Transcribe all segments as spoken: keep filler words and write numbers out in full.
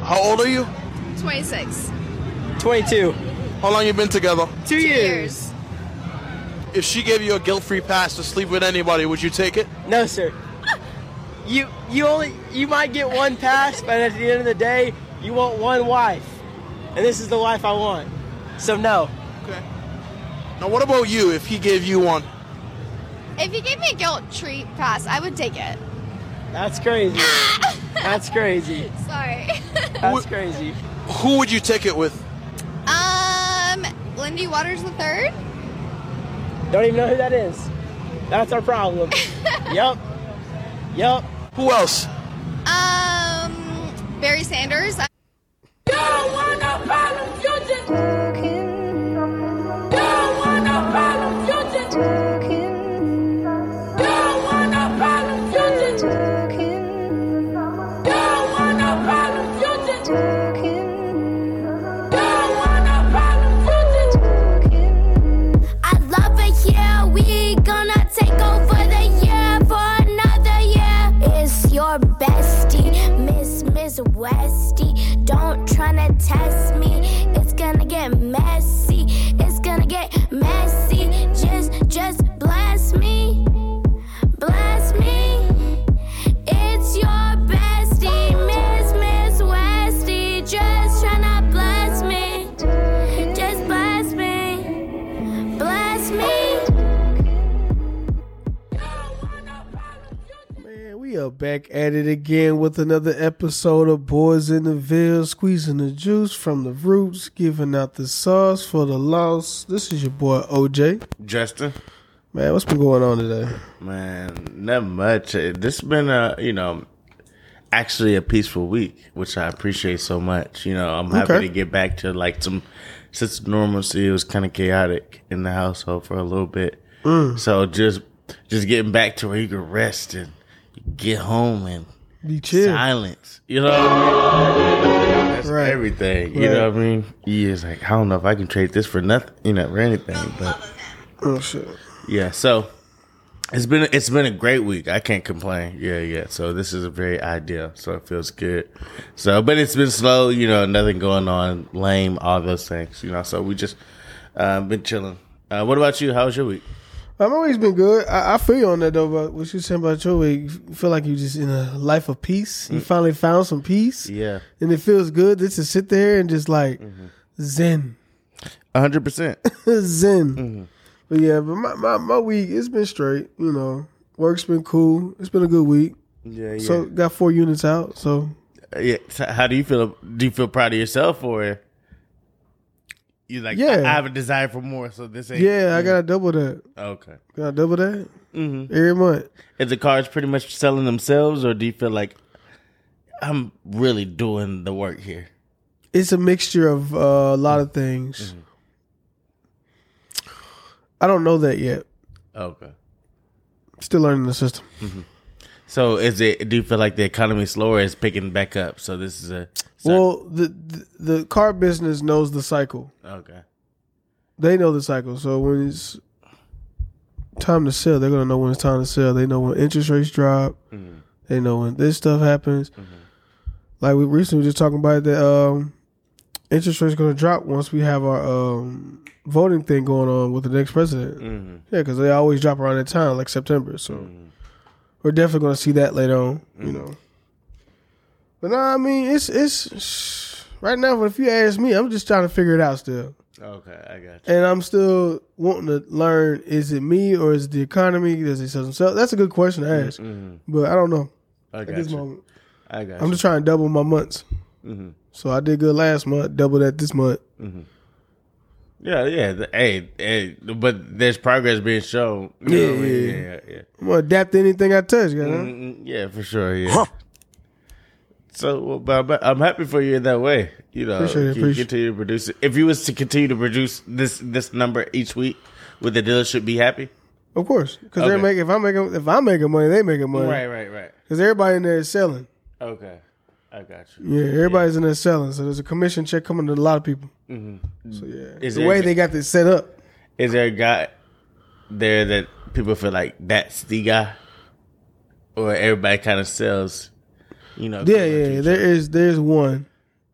How old are you? twenty-six. twenty-two. How long you been together? Two, Two years. years. If she gave you a guilt-free pass to sleep with anybody, would you take it? No, sir. You you only you might get one pass, but at the end of the day, you want one wife, and this is the wife I want. So no. Okay. Now, what about you? If he gave you one, If you gave me a guilt treat pass, I would take it. That's crazy. That's crazy. Sorry. That's crazy. who would you take it with? um, Lindy Waters the third. Don't even know who that is. That's our problem. Yup. Yup. Who else? Um, Barry Sanders. I- Don't want no problems, you just talking. Don't want no problems, you just talking. Don't want no problems, you just talking. Don't want no problems, you just talking. Don't want no problems, you just talking. I love it here. We gonna take over the year for another year. It's your bestie, Miss Miss Westie. Don't tryna test me. It's gonna get messy. It's gonna get messy. Just just bless me. Bless me. It's your bestie, Miss Miss Westie. Just tryna bless me. Just bless me. Bless me. Man, we are back at it again with another episode of Boys in the Ville, squeezing the juice from the roots, giving out the sauce for the loss. This is your boy O J. Justin. Man, what's been going on today? Man, not much. Uh, This has been a, you know, actually a peaceful week, which I appreciate so much. You know, I'm happy Okay. to get back to like some sense of normalcy. It was kind of chaotic in the household for a little bit. Mm. So just just getting back to where you can rest and get home and Be chill. silence. You know what I mean? That's Right. everything. You Right. know what I mean? Yeah, it's like, I don't know if I can trade this for nothing, you know, for anything. But Oh shit. yeah, so it's been it's been a great week. I can't complain. Yeah, yeah. So this is a very ideal. So it feels good. So, but it's been slow. You know, nothing going on, lame, all those things. You know, so we just uh, been chilling. Uh, what about you? How was your week? I've always been good. I, I feel you on that though. But what you saying about your week? You feel like you just in a life of peace. You finally found some peace. Yeah, And it feels good just to sit there and just like zen, a hundred percent. zen. But yeah, but my, my my week it's been straight. You know, work's been cool. It's been a good week. Yeah, yeah. So got four units out. So yeah. So how do you feel? Do you feel proud of yourself, or you like? Yeah. I, I have a desire for more. So this ain't. yeah, I gotta double that. Okay. Gotta double that Mm-hmm. every month. Is the cars pretty much selling themselves, or do you feel like I'm really doing the work here? It's a mixture of uh, a lot of things. I don't know that yet. Okay. Still learning the system. So is it? Do you feel like the economy slower is picking back up? So this is a Well, the, the the car business knows the cycle. okay. They know the cycle. So when it's time to sell, they're gonna know when it's time to sell. They know when interest rates drop. Mm-hmm. They know when this stuff happens. Like we recently were just talking about that um, interest rates going to drop once we have our um, voting thing going on with the next president. Mm-hmm. Yeah, because they always drop around that time, like September. So Mm-hmm. we're definitely going to see that later on. You know. But no, I mean it's it's right now. If you ask me, I'm just trying to figure it out still. Okay, I got you. And I'm still wanting to learn, is it me or is it the economy? Does it sell themselves? That's a good question to ask. Mm-hmm. But I don't know I at got this you. moment. I got I'm you. just trying to double my months. Mm-hmm. So I did good last month, double that this month. Yeah, yeah. The, hey, hey, but there's progress being shown. You Yeah, know what I mean? yeah. yeah, yeah. I'm going to adapt to anything I touch, guys. Mm, yeah, for sure. Yeah. So, well, but but I'm happy for you in that way. You know, Appreciate it, you appreciate- continue to produce it. If you was to continue to produce this this number each week, would the dealership be happy? Of course. Because they're Okay. making, if I'm making, if I'm making money, they making money. Right, right, right. Because everybody in there is selling. Okay, I got you. Yeah, everybody's in there selling. So there's a commission check coming to a lot of people. Mm-hmm. So yeah, Is the there- way they got this set up. Is there a guy there that people feel like that's the guy, or everybody kind of sells? You know. Yeah, similar to yeah. each There other? is, there's one.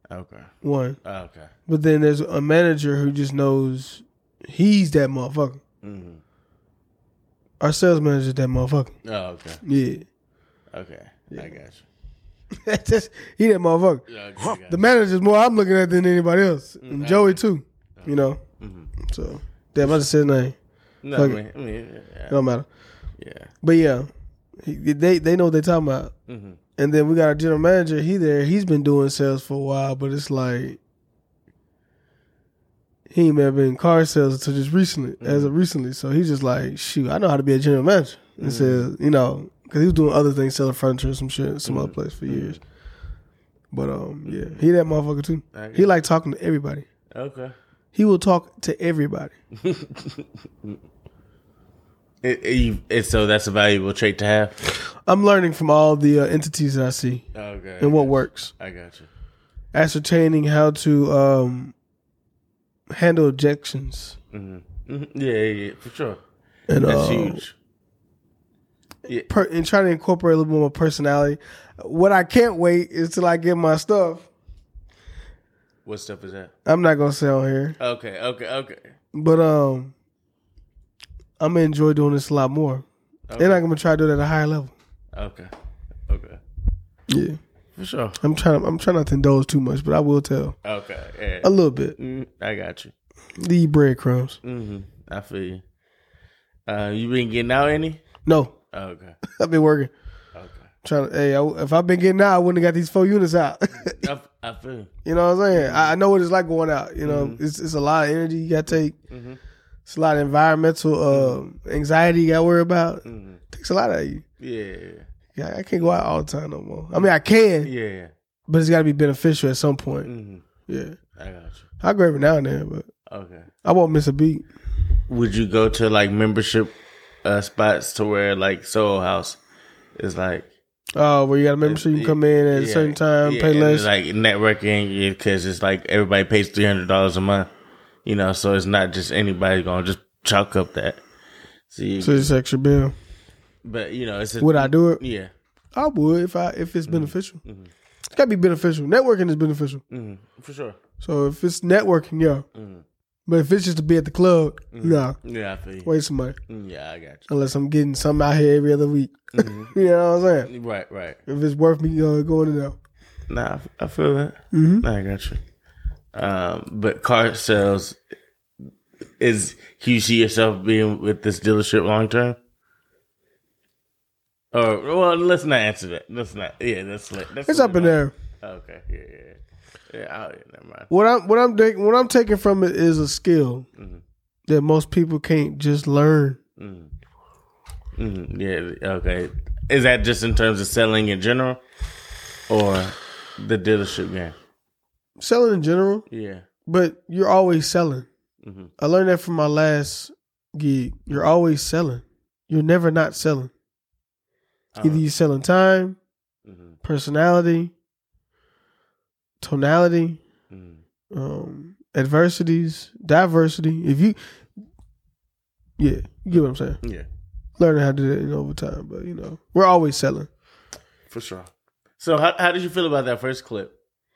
Okay. One. Oh, okay. But then there's a manager who just knows he's that motherfucker. Mm-hmm. Our sales manager's that motherfucker. Oh, okay. Yeah. Okay. Yeah. I got you. That's just, he that motherfucker. Yeah, okay, The manager's more I'm looking at than anybody else. And Mm-hmm. Joey too. You know? Mm-hmm. So, damn, I just said his name. No, Fuck I it. mean, I mean yeah. It don't matter. Yeah. But yeah, he, they they know what they're talking about. Mm-hmm. And then we got a general manager. He there. He's been doing sales for a while, but it's like he ain't been in car sales until just recently, mm-hmm. as of recently. So he's just like, shoot, I know how to be a general manager. And Mm-hmm. says, you know, because he was doing other things, selling furniture, some shit, some Mm-hmm. other place for years. But um, yeah, he that motherfucker too. Okay. He like talking to everybody. Okay. He will talk to everybody. It, it, you, it, so that's a valuable trait to have. I'm learning from all the uh, entities that I see Okay. and what works. I got you. Ascertaining how to um, handle objections. Mm-hmm. Mm-hmm. Yeah, yeah, yeah, for sure. And, That's uh, huge. Yeah. Per, and trying to incorporate a little bit more personality. What I can't wait is till I get my stuff. What stuff is that? I'm not gonna say on here, Okay, okay, okay. but um, I'm gonna enjoy doing this a lot more, Okay. and I'm gonna try to do it at a higher level. Okay. Okay. Yeah, For sure. I'm trying. I'm trying not to indulge too much, but I will tell Okay. Yeah. a little bit. Mm, I got you. The breadcrumbs. Mm-hmm. I feel you. Uh, you been getting out any? No, Okay. I've been working. Okay. Trying to. Hey, I, if I've been getting out, I wouldn't have got these four units out. I, I feel you. You know what I'm saying? I, I know what it's like going out. You know, Mm-hmm. it's it's a lot of energy you got to take. Mm-hmm. It's a lot of environmental uh, anxiety you got to worry about. Mm-hmm. Takes a lot out of you. Yeah. Yeah, I can't go out all the time no more. I mean, I can, Yeah. but it's got to be beneficial at some point. Mm-hmm. Yeah, I got you. I go every now and then, but Okay. I won't miss a beat. Would you go to like membership uh, spots to where like Soho House is like Oh, where you got a membership, you can come in at a yeah, certain time, yeah, pay and less. it's like networking because it's like everybody pays three hundred dollars a month, you know, so it's not just anybody gonna just chalk up that. So, you, So it's extra bill. but you know, it's a, Would I do it? Yeah. I would if I if it's beneficial. Mm-hmm. It's got to be beneficial. Networking is beneficial. Mm-hmm. For sure. So if it's networking, yeah. Mm-hmm. But if it's just to be at the club, Mm-hmm. nah, Yeah, I feel you. waste some money. Mm, Yeah, I got you. Unless I'm getting something out here every other week. Mm-hmm. You know what I'm saying? Right, right. If it's worth me uh, going in there. Nah, I feel that. Mm-hmm. I got you. Um, but car sales, is can you see yourself being with this dealership long term? Or well, let's not answer that. Let's not. Yeah, that's let's It's up in there. Okay. Yeah, yeah, yeah. yeah oh, yeah never mind. What I'm what I'm taking what I'm taking from it is a skill Mm-hmm. that most people can't just learn. Mm-hmm. Mm-hmm. Yeah. Okay. Is that just in terms of selling in general, or the dealership game? Selling in general, Yeah. but you're always selling. Mm-hmm. I learned that from my last gig. You're always selling. You're never not selling. Either you're selling time, Mm-hmm. personality, tonality, Mm-hmm. um, adversities, diversity. If you, yeah, you get what I'm saying. Yeah. Learning how to do that in overtime, but you know, we're always selling. For sure. So how how did you feel about that first clip?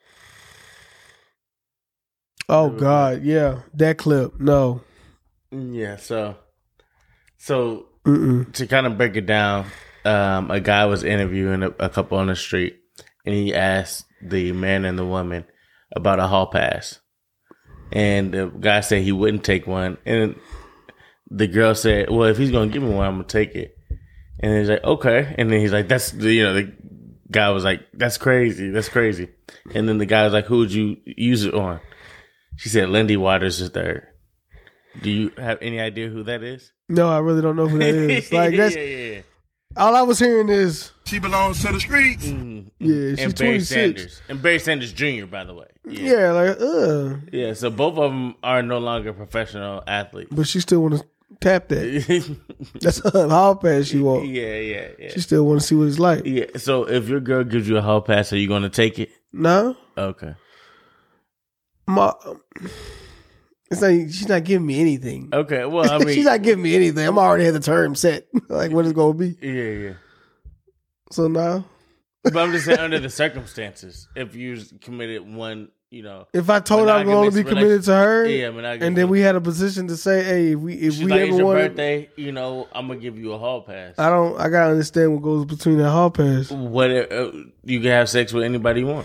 Oh God, yeah, that clip. No, Yeah, so so Mm-mm. to kind of break it down, um, a guy was interviewing a, a couple on the street, and he asked the man and the woman about a hall pass, and the guy said he wouldn't take one, and the girl said, "Well, if he's gonna give me one, I'm gonna take it." And he's like, "Okay," and then he's like, "That's you know," the guy was like, "That's crazy, that's crazy," and then the guy was like, "Who would you use it on?" She said, "Lindy Waters is third." Do you have any idea who that is? No, I really don't know who that is. Like that's yeah, yeah, yeah. all I was hearing is She belongs to the streets. Mm-hmm. yeah, she's And Barry twenty-six. Sanders. And Barry Sanders Junior, by the way. Yeah. Yeah, like uh, Yeah, so both of them are no longer professional athletes. but she still want to tap that. That's a hall pass she want. yeah, yeah, yeah. She still want to see what it's like. Yeah, so if your girl gives you a hall pass, are you going to take it? No, Okay. my, it's not. She's not giving me anything. Okay, well, I mean. She's not giving me anything. I'm already had the term set, like what it's gonna be. Yeah, yeah. So now, But I'm just saying, under the circumstances, if you committed one you know. If I told her I'm going to be committed to her, yeah, monogamous and then we had a position to say, hey, if we if She's we like, ever it's your want birthday, you know, I'm gonna give you a hall pass. I don't. I gotta understand what goes between that hall pass. What uh, you can have sex with anybody you want.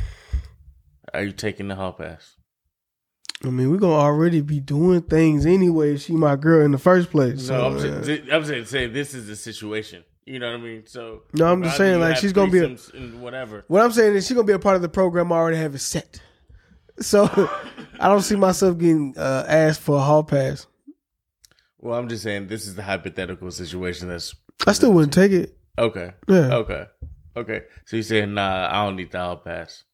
Are you taking the hall pass? I mean, we're gonna already be doing things anyway. If she my girl in the first place. No, So, I'm, uh, saying, I'm saying, saying this is the situation. You know what I mean? So no, I'm just saying like she's gonna be a, and whatever. What I'm saying is she's gonna be a part of the program I already have it set. So I don't see myself getting uh, asked for a hall pass. Well, I'm just saying this is the hypothetical situation. That's I still wouldn't take it. Okay. Yeah. Okay. Okay. So you saying nah? I don't need the hall pass.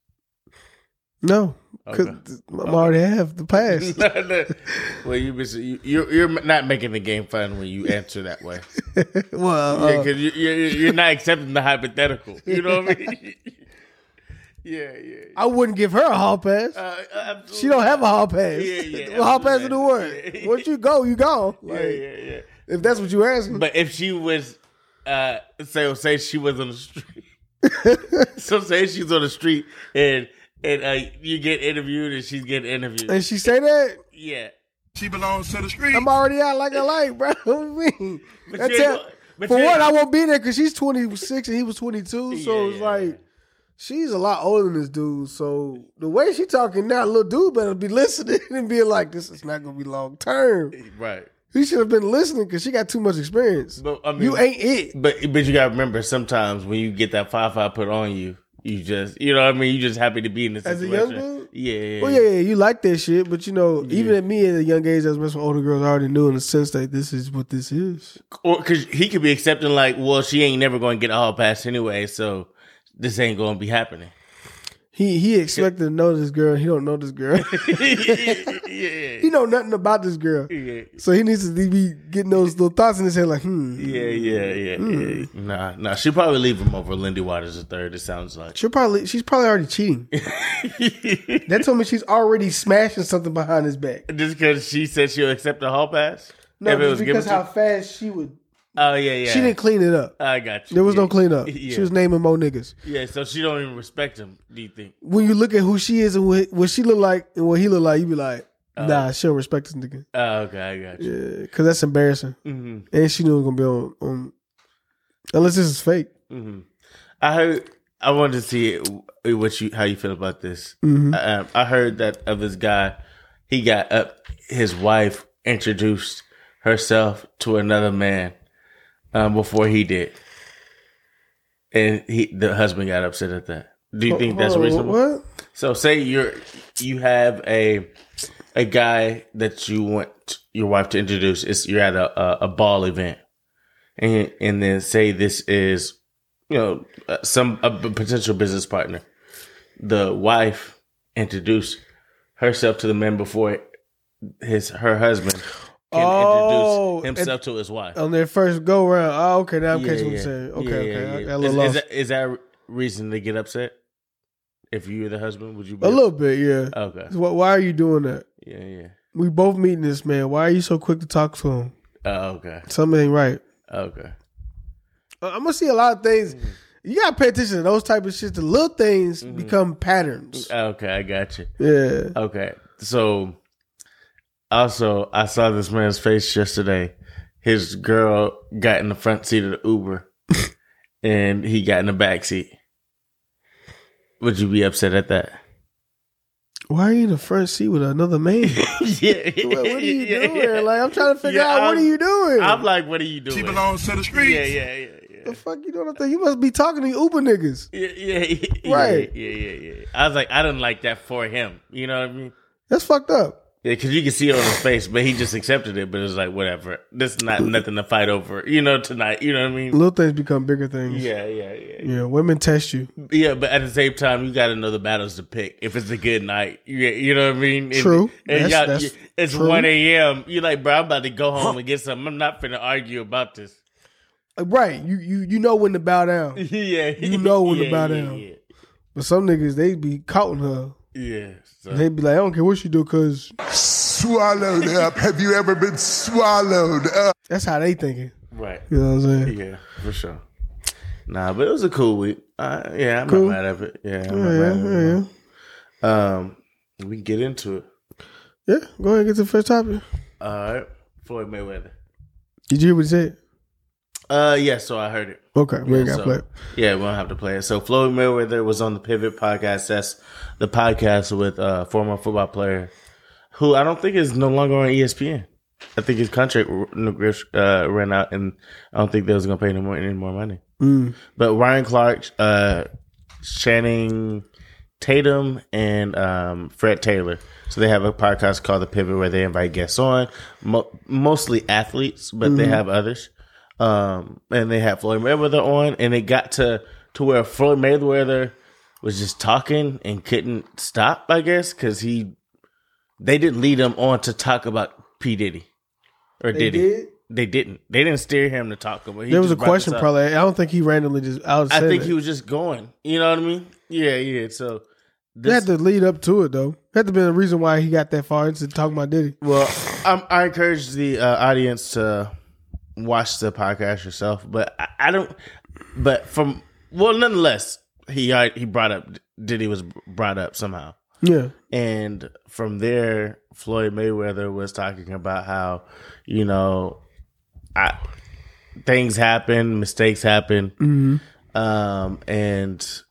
No, because Okay. I already have the pass. Well, you, you you're you're not making the game fun when you answer that way. well, uh, Yeah, because you, you're you're not accepting the hypothetical. You know what I mean? yeah, yeah. I wouldn't give her a hall pass. Uh, absolutely. She don't have a hall pass. Yeah, yeah. Well, hall pass to do what? Yeah. Once you go, you go. Yeah, Like, yeah, yeah. If that's what you asking. But if she was, uh, say, say she was on the street. So say she's on the street and and uh, you get interviewed and she's getting interviewed. And she say that, Yeah. She belongs to the street. I'm already out like a light, bro. What do you mean? But That's you ain't it. go- but For you one, ain't- I won't be there because she's twenty-six and he was twenty-two. So Yeah, it's yeah, like, yeah. she's a lot older than this dude. So the way she talking now, little dude better be listening and being like, this is not going to be long term. Right. He should have been listening because she got too much experience. But I mean, You ain't it. But but you gotta remember, sometimes when you get that five five put on you, you just you know what I mean. You just happy to be in this As a situation. young dude? Yeah. yeah, Well, yeah, yeah, you like that shit, but you know, even at me at a young age, I was messing with older girls. I already knew in the sense that this is what this is. Or because he could be accepting like, well, she ain't never going to get a hall pass anyway, so this ain't going to be happening. He he expected to know this girl. He don't know this girl. yeah, He know nothing about this girl. yeah, So he needs to be getting those little thoughts in his head, like, hmm. yeah, yeah, yeah, yeah. Nah, nah. She'll probably leave him over Lindy Waters the third. It sounds like. She'll probably she's probably already cheating. That told me she's already smashing something behind his back. Just because she said she'll accept the hall pass. No, If it just was because given how to- fast she would. Oh yeah, yeah. She didn't clean it up. I got you. There was yeah. no cleanup. Yeah. She was naming more niggas. Yeah, so she don't even respect him. Do you think? When you look at who she is and what, what she look like and what he look like, you be like, nah, she don't respect this nigga. Oh, okay, I got you. Yeah, because that's embarrassing. Mm-hmm. And she knew it was gonna be on, on unless this is fake. Mm-hmm. I heard. I wanted to see what you how you feel about this. Mm-hmm. I, I heard that of this guy. He got up. His wife introduced herself to another man um, before he did, and he the husband got upset at that. Do you think that's Hold on, reasonable? What? So say you're you have a a guy that you want your wife to introduce. It's you're at a a, a ball event, and and then say this is you know uh, some a potential business partner. The wife introduced herself to the man before his her husband can Oh, introduce himself to his wife. On their first go round. Oh, okay, now I'm Yeah, catching what yeah. you're saying. Okay, Yeah, okay. yeah, I yeah. got a Is, little is lost. that, is that reason to get upset? If you were the husband, would you be A little bit, yeah. Okay. Why, why are you doing that? Yeah, yeah. We both meeting this man. Why are you so quick to talk to him? Oh, okay. Something ain't right. Okay. Uh, I'm gonna see a lot of things. You gotta pay attention to those type of shit. The little things become patterns. Okay, I got you. Yeah. Okay. So also I saw this man's face yesterday. His girl got in the front seat of the Uber and he got in the back seat. Would you be upset at that? Why are you in the front seat with another man? Yeah. what, what are you Yeah, doing? yeah. Like I'm trying to figure Yeah, out what I'm- are you doing? I'm like, what are you doing? She belongs to the streets. Yeah, yeah, yeah, yeah. the fuck you doing up there? You must be talking to Uber niggas. Yeah, yeah, yeah, Right. Yeah, yeah, yeah, yeah. I was like, I didn't like that for him. You know what I mean? That's fucked up. Yeah, because you can see it on his face, but he just accepted it. But it was like, whatever. This is not nothing to fight over. You know, tonight. You know what I mean? Little things become bigger things. Yeah, yeah, yeah. Yeah, women test you. Yeah, but at the same time, you got to know the battles to pick. If it's a good night, you, you know what I mean? And, True. And That's- y'all- that's it's true. one a.m. You're like, bro, I'm about to go home and get something. I'm not finna argue about this. Like, right. You you you know when to bow down. Yeah. You know when to yeah, bow yeah, down. Yeah, But some niggas, they be counting her. yeah. So, They be like, I don't care what she do, cause Swallowed up. Have you ever been swallowed up? that's how they thinking. right. You know what I'm saying? Yeah, for sure. Nah, but it was a cool week. Uh, yeah, I'm Cool. not mad at it. Yeah, I'm Yeah, not yeah, mad at it. yeah, yeah. Um, We can get into it. Yeah, go ahead and get to the first topic. All right. Floyd Mayweather. Did you hear what he said? Uh, yeah, so I heard it. Okay, we yeah, ain't got to so, play it. Yeah, we don't have to play it. So Floyd Mayweather was on the Pivot podcast. That's the podcast with a uh, former football player who I don't think is no longer on E S P N. I think his contract uh, ran out, and I don't think they was going to pay any more, any more money. Mm. But Ryan Clark, uh, Channing Tatum, and um, Fred Taylor. So they have a podcast called The Pivot where they invite guests on, mo- mostly athletes, but mm-hmm. they have others. Um, and they had Floyd Mayweather on, and it got to, to where Floyd Mayweather was just talking and couldn't stop, I guess, because he they didn't lead him on to talk about P. Diddy. Or they did he? Did? They didn't. They didn't steer him to talk about. He there was a just brought question this up. probably. I don't think he randomly just out. I think that. he was just going. You know what I mean? Yeah, yeah. So they had to lead up to it though. Had to be a reason why he got that far into talking about Diddy. Well, I'm, I encourage the uh, audience to watch the podcast yourself, but I, I don't. But from well, nonetheless, he he brought up Diddy was brought up somehow. Yeah, and from there, Floyd Mayweather was talking about how you know, I things happen, mistakes happen, mm-hmm. um, and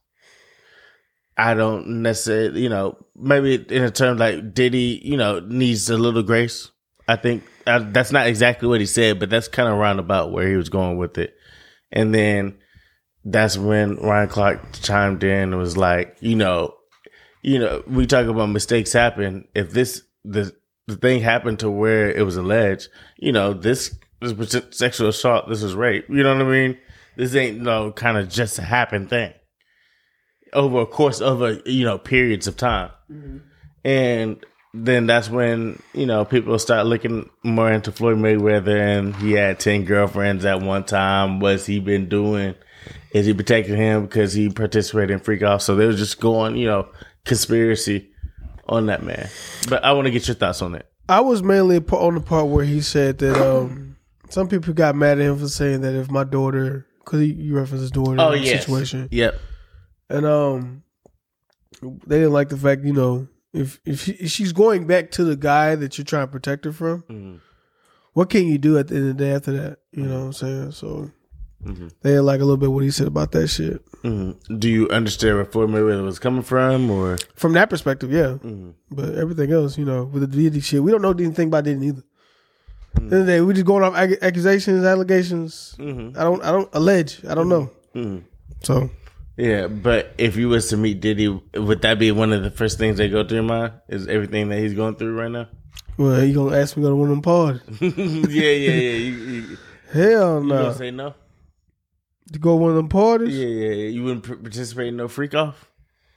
I don't necessarily, you know, maybe in a term like Diddy, you know, needs a little grace. I think uh, that's not exactly what he said, but that's kind of roundabout where he was going with it. And then that's when Ryan Clark chimed in and was like, you know, you know, we talk about mistakes happen. If this the the thing happened to where it was alleged, you know, this was sexual assault, this is rape. You know what I mean? This ain't no kind of just a happen thing over a course of a, you know, periods of time. Mm-hmm. And then that's when, you know, people start looking more into Floyd Mayweather, and he had ten girlfriends at one time. What's he been doing? Is he protecting him because he participated in freak off? So they were just going, you know, conspiracy on that man. But I want to get your thoughts on it. I was mainly on the part where he said that um, some people got mad at him for saying that if my daughter, because he referenced his daughter oh, in the yes. situation. Yep. And um, they didn't like the fact, you know, if if, she, if she's going back to the guy that you're trying to protect her from, mm-hmm. what can you do at the end of the day after that? You know what I'm saying? So mm-hmm. they didn't like a little bit what he said about that shit. Mm-hmm. Do you understand where Floyd Mayweather was coming from, or from that perspective? Yeah, mm-hmm. but everything else, you know, with the Diddy shit, we don't know anything about Diddy either. Mm-hmm. At the end of the day, we just going off ag- accusations, allegations. Mm-hmm. I don't, I don't allege. I don't know. Mm-hmm. So. Yeah, but if you was to meet Diddy, would that be one of the first things that go through your mind? Is everything that he's going through right now? Well, you gonna ask me to go to one of them parties? yeah, yeah, yeah. You, you, Hell no. You gonna say no? To go to one of them parties? Yeah, yeah, yeah. You wouldn't participate in no freak off?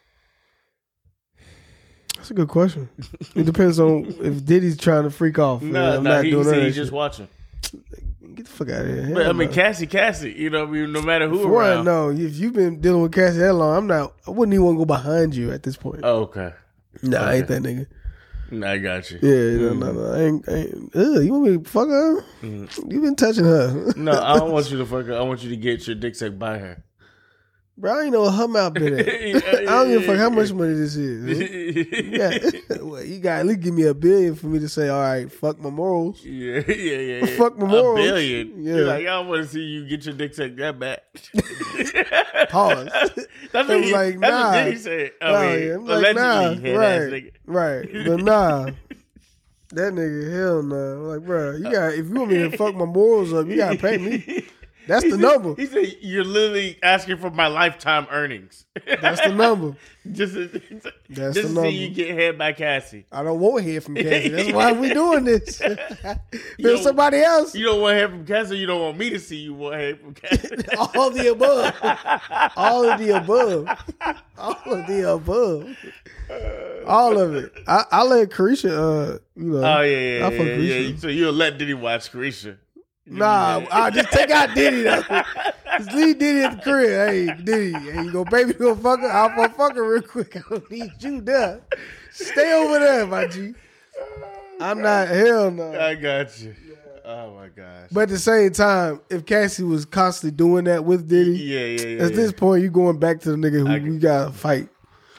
That's a good question. It depends on if Diddy's trying to freak off. No, I'm no, not he, doing he said that he's shit. just watching. Get the fuck out of here. Hell But I mean, no. Cassie, Cassie, you know, I mean, no matter who For around. no, if you've been dealing with Cassie that long, I'm not. I wouldn't even want to go behind you at this point. Oh, okay. Nah, okay. I ain't that nigga. Nah, I got you. Yeah, mm. no, no, no. I ain't. I ain't ugh, you want me to fuck her? Mm. You been touching her? No, I don't want you to fuck her. I want you to get your dick sucked by her. Bro, I ain't know what her mouth been at. yeah, yeah, I don't give a fuck how much money this is. you, got, well, you got at least give me a billion for me to say, all right, fuck my morals. Yeah, yeah, yeah. yeah. Fuck my morals. A billion. Yeah. You're like, I don't want to see you get your dick sucked that bad. Pause. That's what he, like, that's nah. what he said. I nah, mean, yeah. I'm like, allegedly, nah. right, Right, right. But nah. That nigga, hell no. I'm like, bro, you got if you want me to fuck my morals up, you gotta pay me. That's the he number. Said, he said, "You're literally asking for my lifetime earnings." That's the number. just to, That's just the to number. see you get head by Cassie. I don't want hear from Cassie. That's why we doing this. There's somebody else. You don't want to hear from Cassie. You don't want me to see you want to hear from Cassie. All of the above. All of the above. All of the above. All of it. I, I let Carisha, uh, you know. Oh, yeah, yeah, I fuck yeah, Carisha. yeah. So you'll let Diddy watch Carisha. Nah, I just take out Diddy though. Just leave Diddy at the crib. Hey, Diddy, hey, you go baby, you gonna fuck her? I'll go fuck her real quick. I don't need you there. Stay over there, my G. I'm not, hell no. I got you. Oh my gosh. But at the same time, if Cassie was constantly doing that with Diddy, yeah, yeah, yeah. at yeah. this point, you going back to the nigga who I, you gotta fight.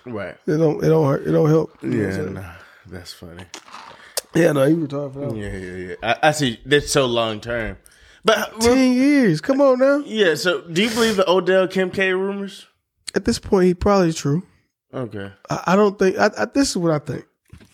Right. It don't. It don't hurt. It don't help. You know what I'm Yeah, saying? nah, that's funny. Yeah, no, you were talking for that. Yeah, yeah, yeah. I, I see. That's so long term. But Ten years. Come on now. yeah. So, do you believe the Odell Kim K rumors? At this point, he probably true. Okay. I, I don't think. I, I, this is what I think.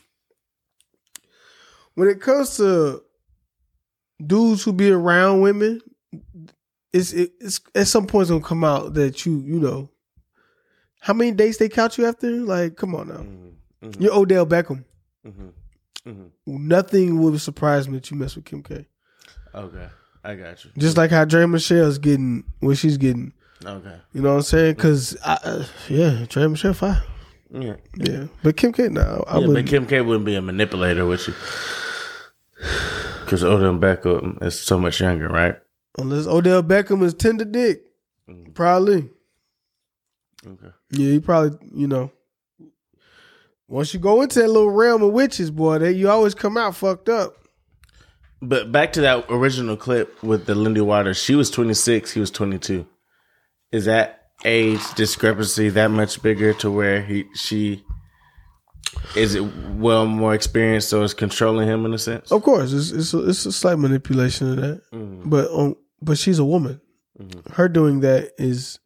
When it comes to dudes who be around women, it's it, it's at some point it's gonna come out that you you know how many dates they count you after. Like, come on now, Mm-hmm. Mm-hmm. you're Odell Beckham. Mm-hmm. Mm-hmm. Nothing would surprise me that you mess with Kim K. Okay. I got you. Just like how Dre Michelle's getting what she's getting. Okay. You know what I'm saying? Because uh, yeah, Dre Michelle fine. Yeah. Yeah, but Kim K, no, I Yeah, wouldn't. but Kim K wouldn't be a manipulator, would she? Because Odell Beckham is so much younger, right? Unless Odell Beckham is tender dick, Mm. probably. Okay. Yeah, he probably, you know. Once you go into that little realm of witches, boy, they, you always come out fucked up. But back to that original clip with the Lindy Waters, she was twenty-six, he was twenty-two. Is that age discrepancy that much bigger to where he she is it well more experienced, so it's controlling him in a sense? Of course, it's it's a, it's a slight manipulation of that, Mm-hmm. but um, but she's a woman. Mm-hmm. Her doing that is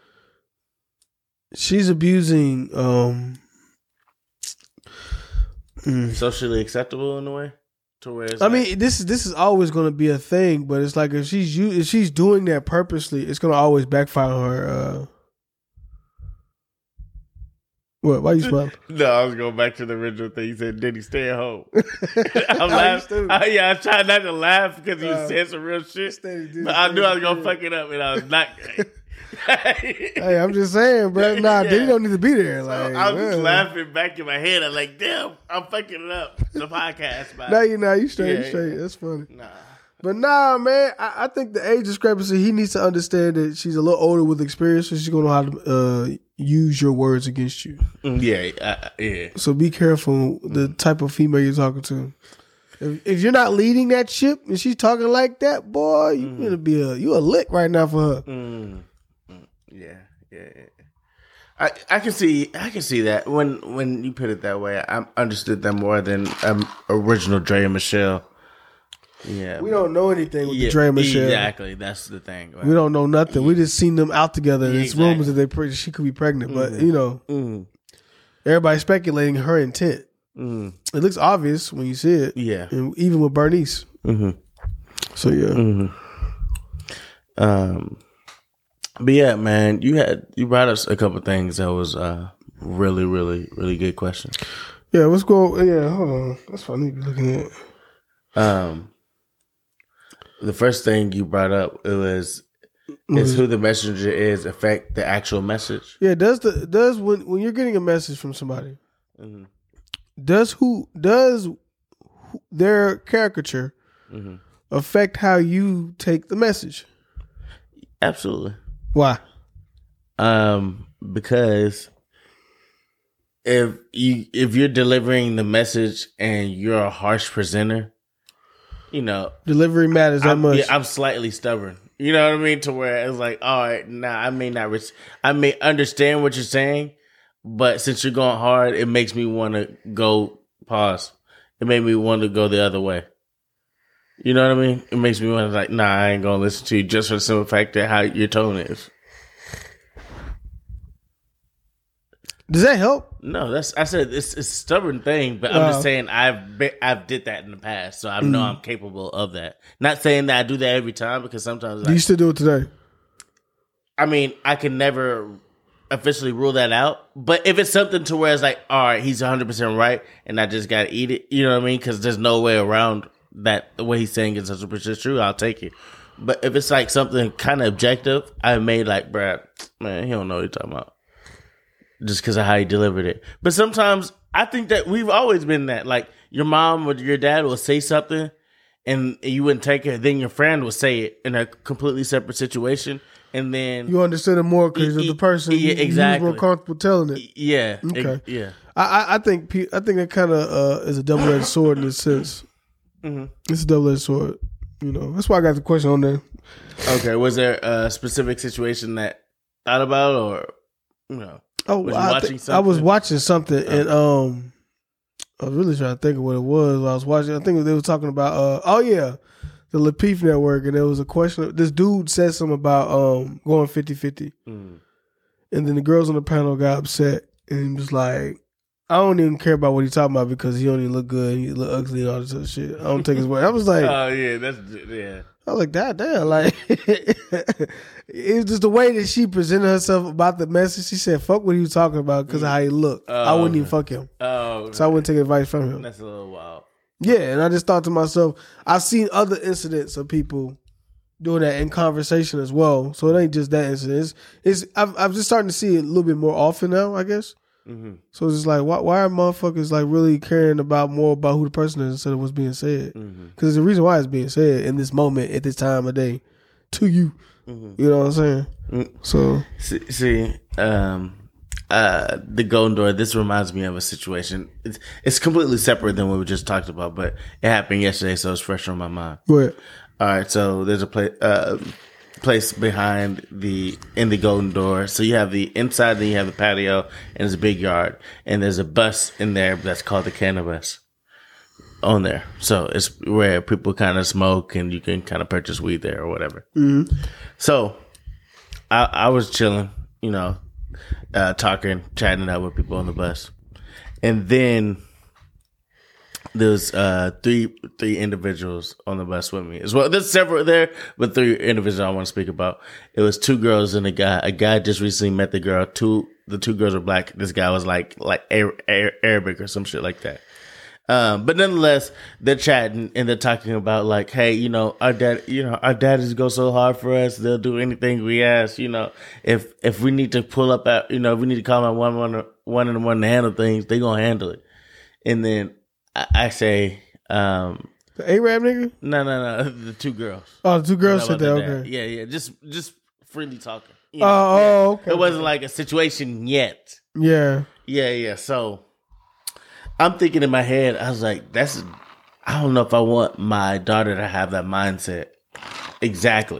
she's abusing. Um, mm. Socially acceptable in a way? To where it's I like- mean, this is this is always going to be a thing, but it's like if she's u- if she's doing that purposely, it's going to always backfire on her. Uh, what? Why you smiling? No, I was going back to the original thing. He said, "Did he stay at home?" I'm Oh, laughing. stupid. I, yeah, I tried not to laugh because he was Uh, saying some real shit. stay- dude, But I stay knew I was in gonna the fuck it up, and I was not. Hey, I'm just saying, bro. Nah, Yeah. Diddy don't need to be there. So Like, I was just man. laughing back in my head. I'm like, damn, I'm fucking it up. The podcast, man. No, you know, you straight, Yeah, you straight. yeah. That's funny. Nah. But nah, man, I, I think the age discrepancy, he needs to understand that she's a little older with experience, so she's gonna know how to uh, use your words against you. Mm, Yeah, uh, yeah. So be careful the type of female you're talking to. If, if you're not leading that ship and she's talking like that, boy, you Mm-hmm. gonna be a you a lick right now for her. Mm, mm, yeah, yeah, yeah. I I can see I can see that when when you put it that way. I understood that more than um, original Dre and Michelle. Yeah, We don't know anything with yeah, the Dre and Michelle. Exactly, that's the thing. We don't know nothing. We just seen them out together. Yeah, It's rumors exactly. that they pre- she could be pregnant, but you know, Mm, everybody's speculating her intent. mm, It looks obvious when you see it. yeah. And even with Bernice. Mm-hmm. So yeah. Mm-hmm. Um, but yeah, man, you had you brought us a couple things that was uh really, really, really good question. Yeah, let's go. Yeah, hold on. That's what I need to be looking at. Um, the first thing you brought up it was is who the messenger is affect the actual message. Yeah, does the does when when you're getting a message from somebody, Mm-hmm. does who does who, their caricature Mm-hmm. affect how you take the message? Absolutely. Why? Um, because if you if you're delivering the message and you're a harsh presenter, you know, Delivery matters that I'm, much. yeah, I'm slightly stubborn. You know what I mean? To where it's like, all right, nah, I may not, re- I may understand what you're saying, but since you're going hard, it makes me want to go pause. It made me want to go the other way. You know what I mean? It makes me want to like, nah, I ain't gonna listen to you just for the simple fact that how your tone is. Does that help? No, that's I said it's, it's a stubborn thing, but I'm Oh. just saying I've been, I've did that in the past, so I know I'm capable of that. Not saying that I do that every time because sometimes Do you like, still do it today? I mean I can never officially rule that out. But if it's something to where it's like, all right, he's one hundred percent right, and I just gotta eat it, you know what I mean? Because there's no way around that. The way he's saying is one hundred percent true. I'll take it. But if it's like something kind of objective, I may like, bruh, man, he don't know what he's talking about. Just because of how he delivered it. But sometimes I think that we've always been that. Like your mom or your dad will say something and you wouldn't take it. Then your friend will say it in a completely separate situation. And then, You understood it more because Y- of the y- person. yeah, You- you was exactly. more comfortable telling it. yeah. it- Okay. yeah. I, I, I think pe- I think it kind of uh, is a double edged sword in a sense. Mm-hmm. It's a double edged sword. You know, that's why I got the question on there. Okay. Was there a specific situation that thought about or, you know? Oh, Was you I, watching think- something? I was watching something, and um, I was really trying to think of what it was. I was watching. I think they were talking about. Uh, oh yeah, the Lapeef Network, and there was a question. This dude said something about um going fifty-fifty. Mm. And then the girls on the panel got upset, and he was like, "I don't even care about what he's talking about because he don't even look good, and he look ugly, and all this other shit. I don't take his word." I was like, Oh yeah, that's yeah. I was like, "God damn!" Like, it was just the way that she presented herself about the message. She said, "Fuck what he was talking about because of how he looked. I Oh, wouldn't even okay. fuck him, Oh, so I wouldn't take advice from him." that's a little wild. Yeah, and I just thought to myself, I've seen other incidents of people doing that in conversation as well. So it ain't just that incident. It's, it's I've, I'm just starting to see it a little bit more often now, I guess. Mm-hmm. So it's just like, why, why are motherfuckers like really caring about more about who the person is instead of what's being said? Because Mm-hmm. there's a reason why it's being said in this moment, at this time of day, to you. Mm-hmm. You know what I'm saying? Mm. So See, see um, uh, the Golden Door. This reminds me of a situation. It's, it's completely separate than what we just talked about, but it happened yesterday, so it's fresh on my mind. go ahead. All right, so there's a place uh, place behind the in the Golden Door. So you have the inside, then you have the patio, and there's a big yard, and there's a bus in there that's called the Cannabis on there. So it's where people kind of smoke, and you can kind of purchase weed there or whatever. Mm-hmm. So I, I was chilling, you know, uh, talking, chatting it out with people on the bus, and then there's uh, three three individuals on the bus with me as well. There's several there, but three individuals I want to speak about. It was two girls and a guy. A guy just recently met the girl. Two the two girls were black. This guy was like like Ar- Ar- Arabic or some shit like that. Um, but nonetheless, they're chatting and they're talking about like, hey, you know, our dad, you know, our daddies go so hard for us. They'll do anything we ask. You know, if if we need to pull up at, you know, if we need to call out one one one in the morning to handle things, they gonna handle it. And then I, I say, um, The Arab nigga? no, no, no, the two girls. Oh, the two girls About said that. their Okay. dad. Yeah, yeah, just just freely talking. You Oh, know, yeah. oh, okay. It wasn't like a situation yet. Yeah. Yeah, yeah. So I'm thinking in my head, I was like, that's, I don't know if I want my daughter to have that mindset. Exactly.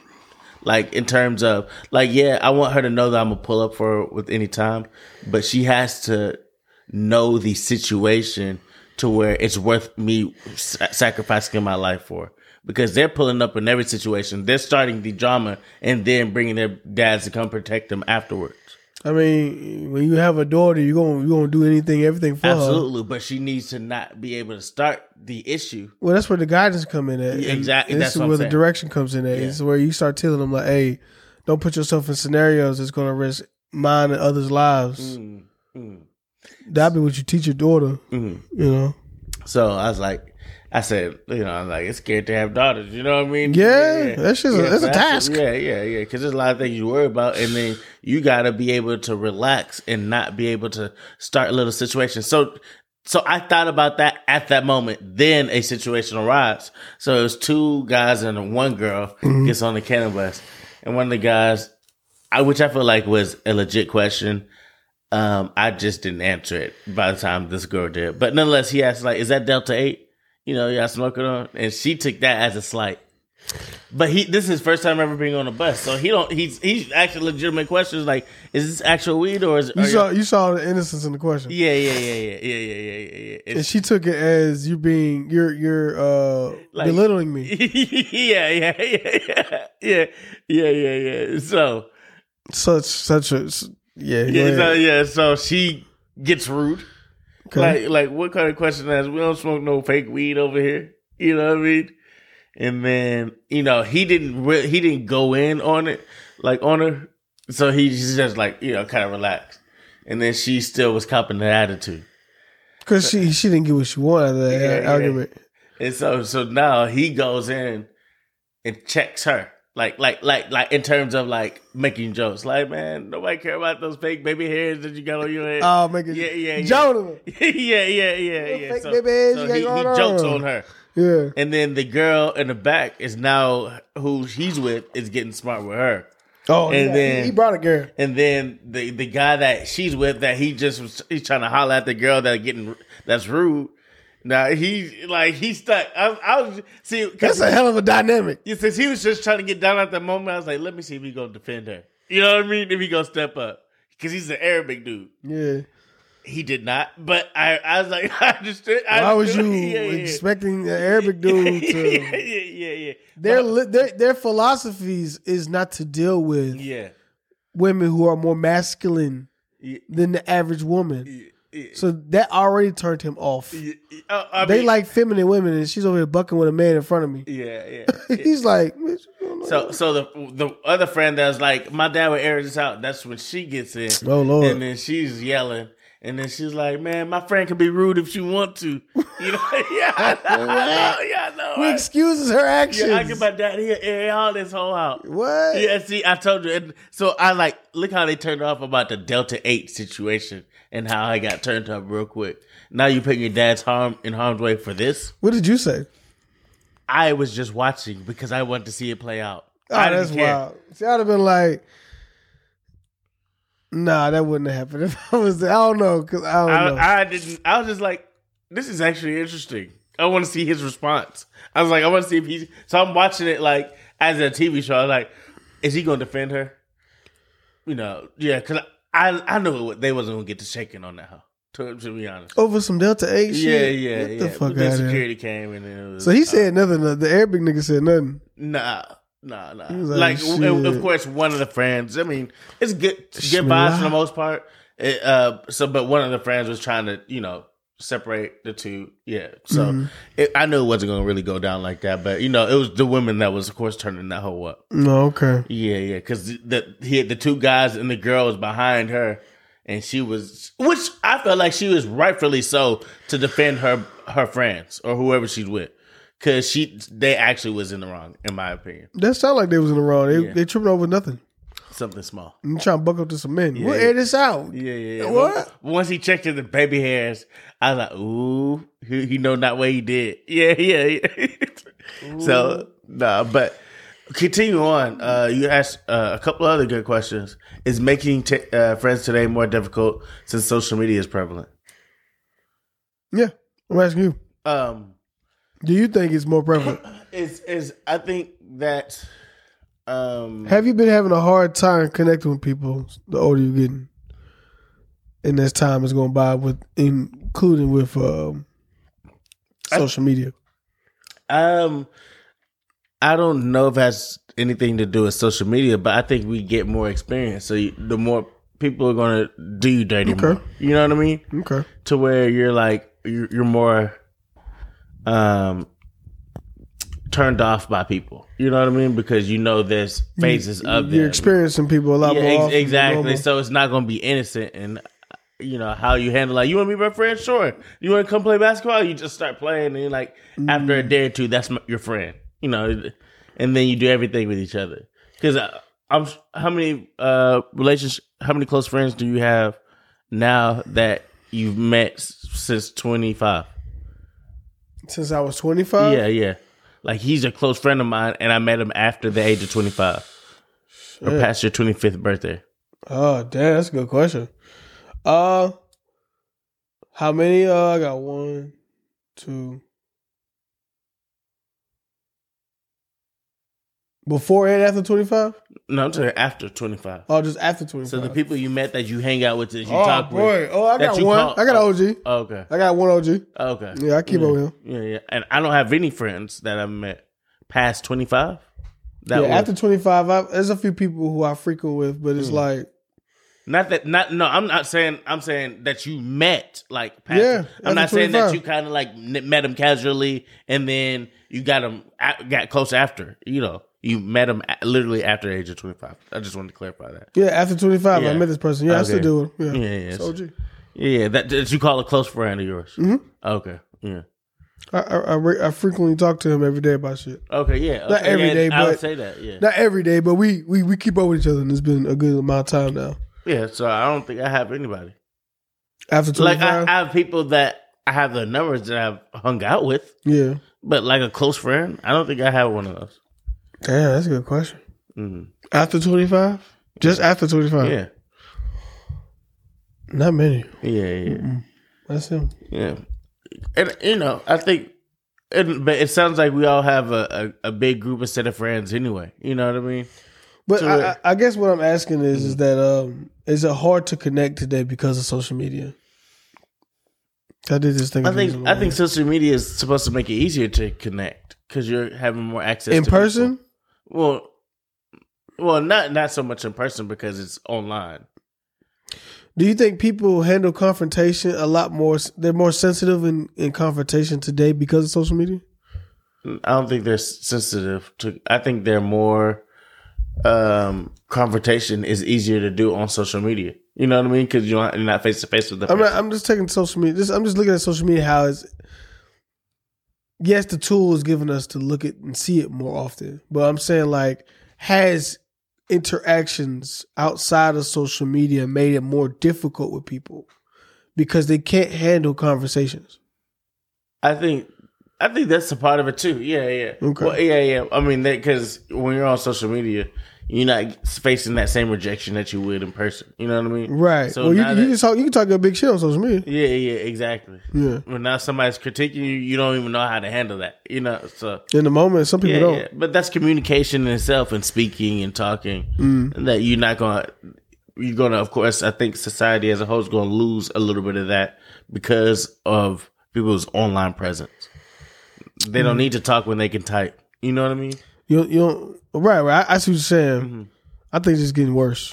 Like in terms of, like, yeah, I want her to know that I'm going to pull up for her with any time, but she has to know the situation to where it's worth me sa- sacrificing my life for. Because they're pulling up in every situation. They're starting the drama and then bringing their dads to come protect them afterwards. I mean, when you have a daughter, you're going you gonna do anything, everything for her. Absolutely, but she needs to not be able to start the issue. Well, that's where the guidance come in at. Yeah, And- exactly. And this That's is what I'm where the saying. direction comes in at. Yeah. It's where you start telling them like, "Hey, don't put yourself in scenarios that's going to risk mine and others' lives." Mm, mm, That'd be what you teach your daughter. mm. You know. So I was like, I said, you know, I'm like, it's scared to have daughters. You know what I mean? Yeah, that's just a- that's a so task. Yeah, yeah, yeah. Because there's a lot of things you worry about, and then you got to be able to relax and not be able to start little situations. So, so I thought about that at that moment. Then a situation arrives. So it was two guys and one girl Mm-hmm. gets on the cannabis, and one of the guys, I, which I feel like was a legit question. Um, I just didn't answer it by the time this girl did. But nonetheless, he asked like, "Is that Delta eight? You know, y'all smoking on?" And she took that as a slight. But he, this is his first time ever being on a bus, so he don't. He's he's asking legitimate questions like, "Is this actual weed or is?" You are saw y'all-" you saw the innocence in the question. Yeah, yeah, yeah, yeah, yeah, yeah, yeah, yeah. yeah. And It's- she took it as you being you're you're uh Like- belittling me. yeah, yeah, yeah, yeah, yeah, yeah, yeah, yeah. So Such such a yeah. go yeah, ahead. so, yeah. So she gets rude. Okay. Like, like what kind of question is? We don't smoke no fake weed over here. You know what I mean? And then, you know, he didn't re- he didn't go in on it, like on her. So he he's just like, you know, kind of relaxed. And then she still was copping the attitude. Because she she didn't get what she wanted out of that Yeah, yeah. argument. And so so now he goes in and checks her. Like like like like in terms of like making jokes. Like, man, nobody care about those fake baby hairs that you got on your head. Oh, make it Yeah, yeah, yeah. Jonah. yeah, yeah, yeah, yeah. fake So, baby hairs so you got he, he going jokes on. on her. Yeah. And then the girl in the back is now who he's with is getting smart with her. Oh, And yeah. then- he, he brought a girl. And then the the guy that she's with that he just was he's trying to holler at the girl that getting that's rude. Now he like he's stuck. I, I was see That's because a hell of a dynamic. since he was just trying to get down at that moment, I was like, let me see if he's gonna defend her. You know what I mean? If he gonna step up. because he's an Arabic dude. Yeah. He did not, but I, I was like, I understood. I Why was you understood. Yeah, yeah. expecting an Arabic dude to? yeah, yeah, yeah, yeah. Their, But- li- their their philosophies is not to deal with yeah. women who are more masculine Yeah. than the average woman. Yeah, yeah. So that already turned him off. Yeah, yeah. Uh, I They mean, like feminine women, and she's over here bucking with a man in front of me. yeah, yeah. He's like, "Bitch, you don't know." So, so the the other friend that was like, my dad would air this out. That's when she gets in. Oh, Lord. And then she's yelling, and then she's like, "Man, my friend can be rude if she want to." You know? yeah, I know, I know, yeah, I know. He right? excuses her actions. Yeah, I get my dad here air all this whole out. What? Yeah, see, I told you. And so I like look how they turned off about the Delta eight situation and how I got turned up real quick. Now you putting your dad's harm in harm's way for this. What did you say? I was just watching because I wanted to see it play out. Oh, I didn't that's care. wild. See, I'd have been like, nah, that wouldn't have happened if I was there. I don't know, because I don't know. I, I didn't. I was just like, this is actually interesting. I want to see his response. I was like, I want to see if he's. So I'm watching it like as a T V show. I'm like, is he going to defend her? You know, yeah, because I I knew they wasn't going to get to shaking on that. To, to be honest. Over some Delta eight Yeah, shit? yeah, Get yeah. the fuck But then out of here. security came and then it was. So he uh, said nothing. The Arabic nigga said nothing. Nah, nah, nah. was Like, like, w- shit. of course, one of the friends. I mean, it's good, good vibes for the most part. It, uh, so, but one of the friends was trying to, you know, separate the two. Yeah. So Mm-hmm. it, I knew it wasn't going to really go down like that. But you know, it was the women that was, of course, turning that whole up. No, okay. Yeah, yeah. Because the he had the two guys and the girl was behind her, and she was, which I felt like she was rightfully so to defend her her friends or whoever she's with. Cause she, they actually was in the wrong, in my opinion. That sounded like they was in the wrong. They, Yeah. they tripping over nothing. Something small. You trying to buck up to some men. Yeah, we'll yeah. air this out. Yeah, yeah. yeah. What? Once he checked in the baby hairs, I was like, ooh, he, he know not what he did. Yeah, yeah, yeah. So, nah, but continue on. Uh, you asked uh, a couple other good questions. Is making t- uh, friends today more difficult since social media is prevalent? Yeah. I'm asking you. Um, Do you think it's more prevalent? is is I think that um, Have you been having a hard time connecting with people the older you're getting? And as time is going by, with including with um, social media. Um, I don't know if it has anything to do with social media, but I think we get more experience. So you, the more people are going to do you dirty Okay. more. You know what I mean? Okay. To where you're like, you're, you're more um, turned off by people. You know what I mean? Because you know there's phases of them. You're experiencing people a lot Yeah, more ex- often than exactly. normal. So it's not going to be innocent. And, you know, how you handle, like, you want to be my friend? Sure. You want to come play basketball? You just start playing. And you're like, after a day or two, that's my, your friend. You know, and then you do everything with each other. Because I'm, how many uh, relationships, how many close friends do you have now that you've met s- since twenty-five? Since I was twenty-five? Yeah, yeah. Like, he's a close friend of mine, and I met him after the age of twenty-five. Or past your twenty-fifth birthday. Oh, damn, that's a good question. Uh, how many? Uh, I got one, two. Before and after twenty-five? No, I'm saying after twenty-five. Oh, just after twenty-five. So the people you met that you hang out with, that you oh, talk boy. with. Oh, I that got you one. call- I got an O G. Oh, okay. I got one O G. Okay. Yeah, I keep yeah. up with him. Yeah, yeah. And I don't have any friends that I met past twenty-five. That Yeah, was, after twenty-five, I, there's a few people who I frequent with, but Mm. it's like, Not that, not no. I'm not saying. I'm saying that you met like. Past, Yeah, I'm not after saying that twenty-five. you kind of like n- met him casually and then you got him got close after. You know, you met him a- literally after the age of twenty-five. I just wanted to clarify that. yeah, after twenty-five, I Yeah. met this person. Yeah, I still Okay. do it. Yeah, Yeah, yeah, It's so- O G. Yeah, that, that you call a close friend of yours. Mhm. Okay. Yeah. I, I, I, re- I frequently talk to him every day about shit. Okay. Yeah. Not okay, every yeah, day, I would but- say that. Yeah. Not every day, but we, we, we keep up with each other, and it's been a good amount of time now. Yeah. So I don't think I have anybody. After Like twenty-five, I, I have people that I have the numbers that I've hung out with, yeah. but like a close friend, I don't think I have one of those. Damn, that's a good question. hmm After twenty-five, just after twenty-five, Yeah. not many. Yeah. Yeah. That's him. Yeah. And you know, I think, it, but it sounds like we all have a, a, a big group of set of friends anyway. You know what I mean? But to I, it. I guess what I'm asking is, is that um, is it hard to connect today because of social media? I did this thing. I think I think social media is supposed to make it easier to connect because you're having more access in to person. people. Well, well, not not so much in person because it's online. Do you think people handle confrontation a lot more? They're more sensitive in, in confrontation today because of social media? I don't think they're sensitive to. I think they're more. Um, confrontation is easier to do on social media. You know what I mean? Because you're not face to face with the I'm person. not, I'm just taking social media. Just, I'm just looking at social media. How it's yes, the tool is giving us to look at and see it more often. But I'm saying like has interactions outside of social media made it more difficult with people because they can't handle conversations? I think I think that's a part of it too. Yeah, yeah. Okay. Well, yeah, yeah. I mean, because when you're on social media, you're not facing that same rejection that you would in person. You know what I mean? Right. So well, you, now you that- can talk. You can talk your big shit on social media. Yeah, yeah, exactly. Yeah. When now somebody's critiquing you, you don't even know how to handle that. You know, so In the moment, some people yeah, don't. yeah. But that's communication in itself and speaking and talking. Mm. That you're not gonna. You're gonna, of course. I think society as a whole is gonna lose a little bit of that because of people's online presence. They don't Mm. need to talk when they can type. You know what I mean? You you don't, right, right. I, I see what you're saying. Mm-hmm. I think it's getting worse.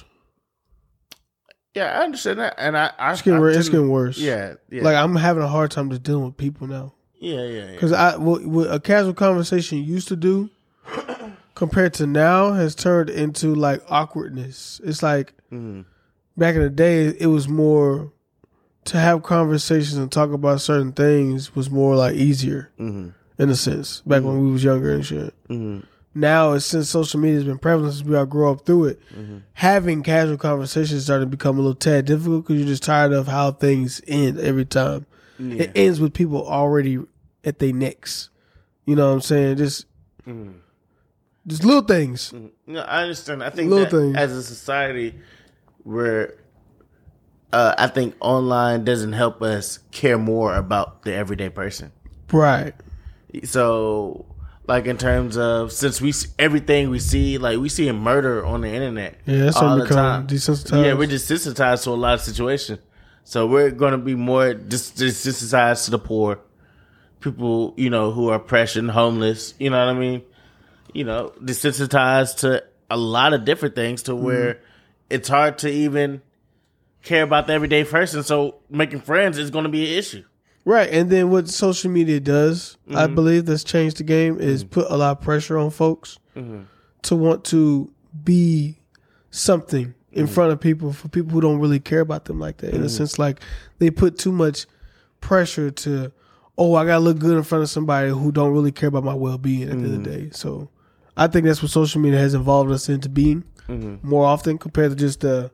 Yeah, I understand that, and I, I It's getting, I it's tend to- getting worse. Yeah, yeah, Like I'm having a hard time just dealing with people now. yeah, yeah, yeah. Because I what, what a casual conversation used to do compared to now has turned into like awkwardness. It's like Mhm. back in the day, it was more to have conversations and talk about certain things was more like easier Mhm. in a sense. Back when we was younger and shit. Mhm. Now, it's since social media has been prevalent, since we all grew up through it, Mm-hmm. having casual conversations starting to become a little tad difficult because you're just tired of how things end every time. Yeah. It ends with people already at their necks. You know what I'm saying? Just, Mhm. just little things. No, I understand. I think Little that things. as a society, where uh, I think online doesn't help us care more about the everyday person. Right. So, like in terms of since we s- everything we see, like we see a murder on the internet, Yeah, that's all starting the to become time. desensitized. Yeah, we're desensitized to a lot of situations. So we're going to be more dis- desensitized to the poor, people, you know, who are oppressed and homeless. You know what I mean? You know, desensitized to a lot of different things to where it's hard to even care about the everyday person. So making friends is going to be an issue. Right. And then what social media does, I believe that's changed the game, is put a lot of pressure on folks to want to be something in front of people for people who don't really care about them like that. In a sense, like they put too much pressure to, oh, I got to look good in front of somebody who don't really care about my well-being at the end of the day. So I think that's what social media has evolved us into being more often compared to just the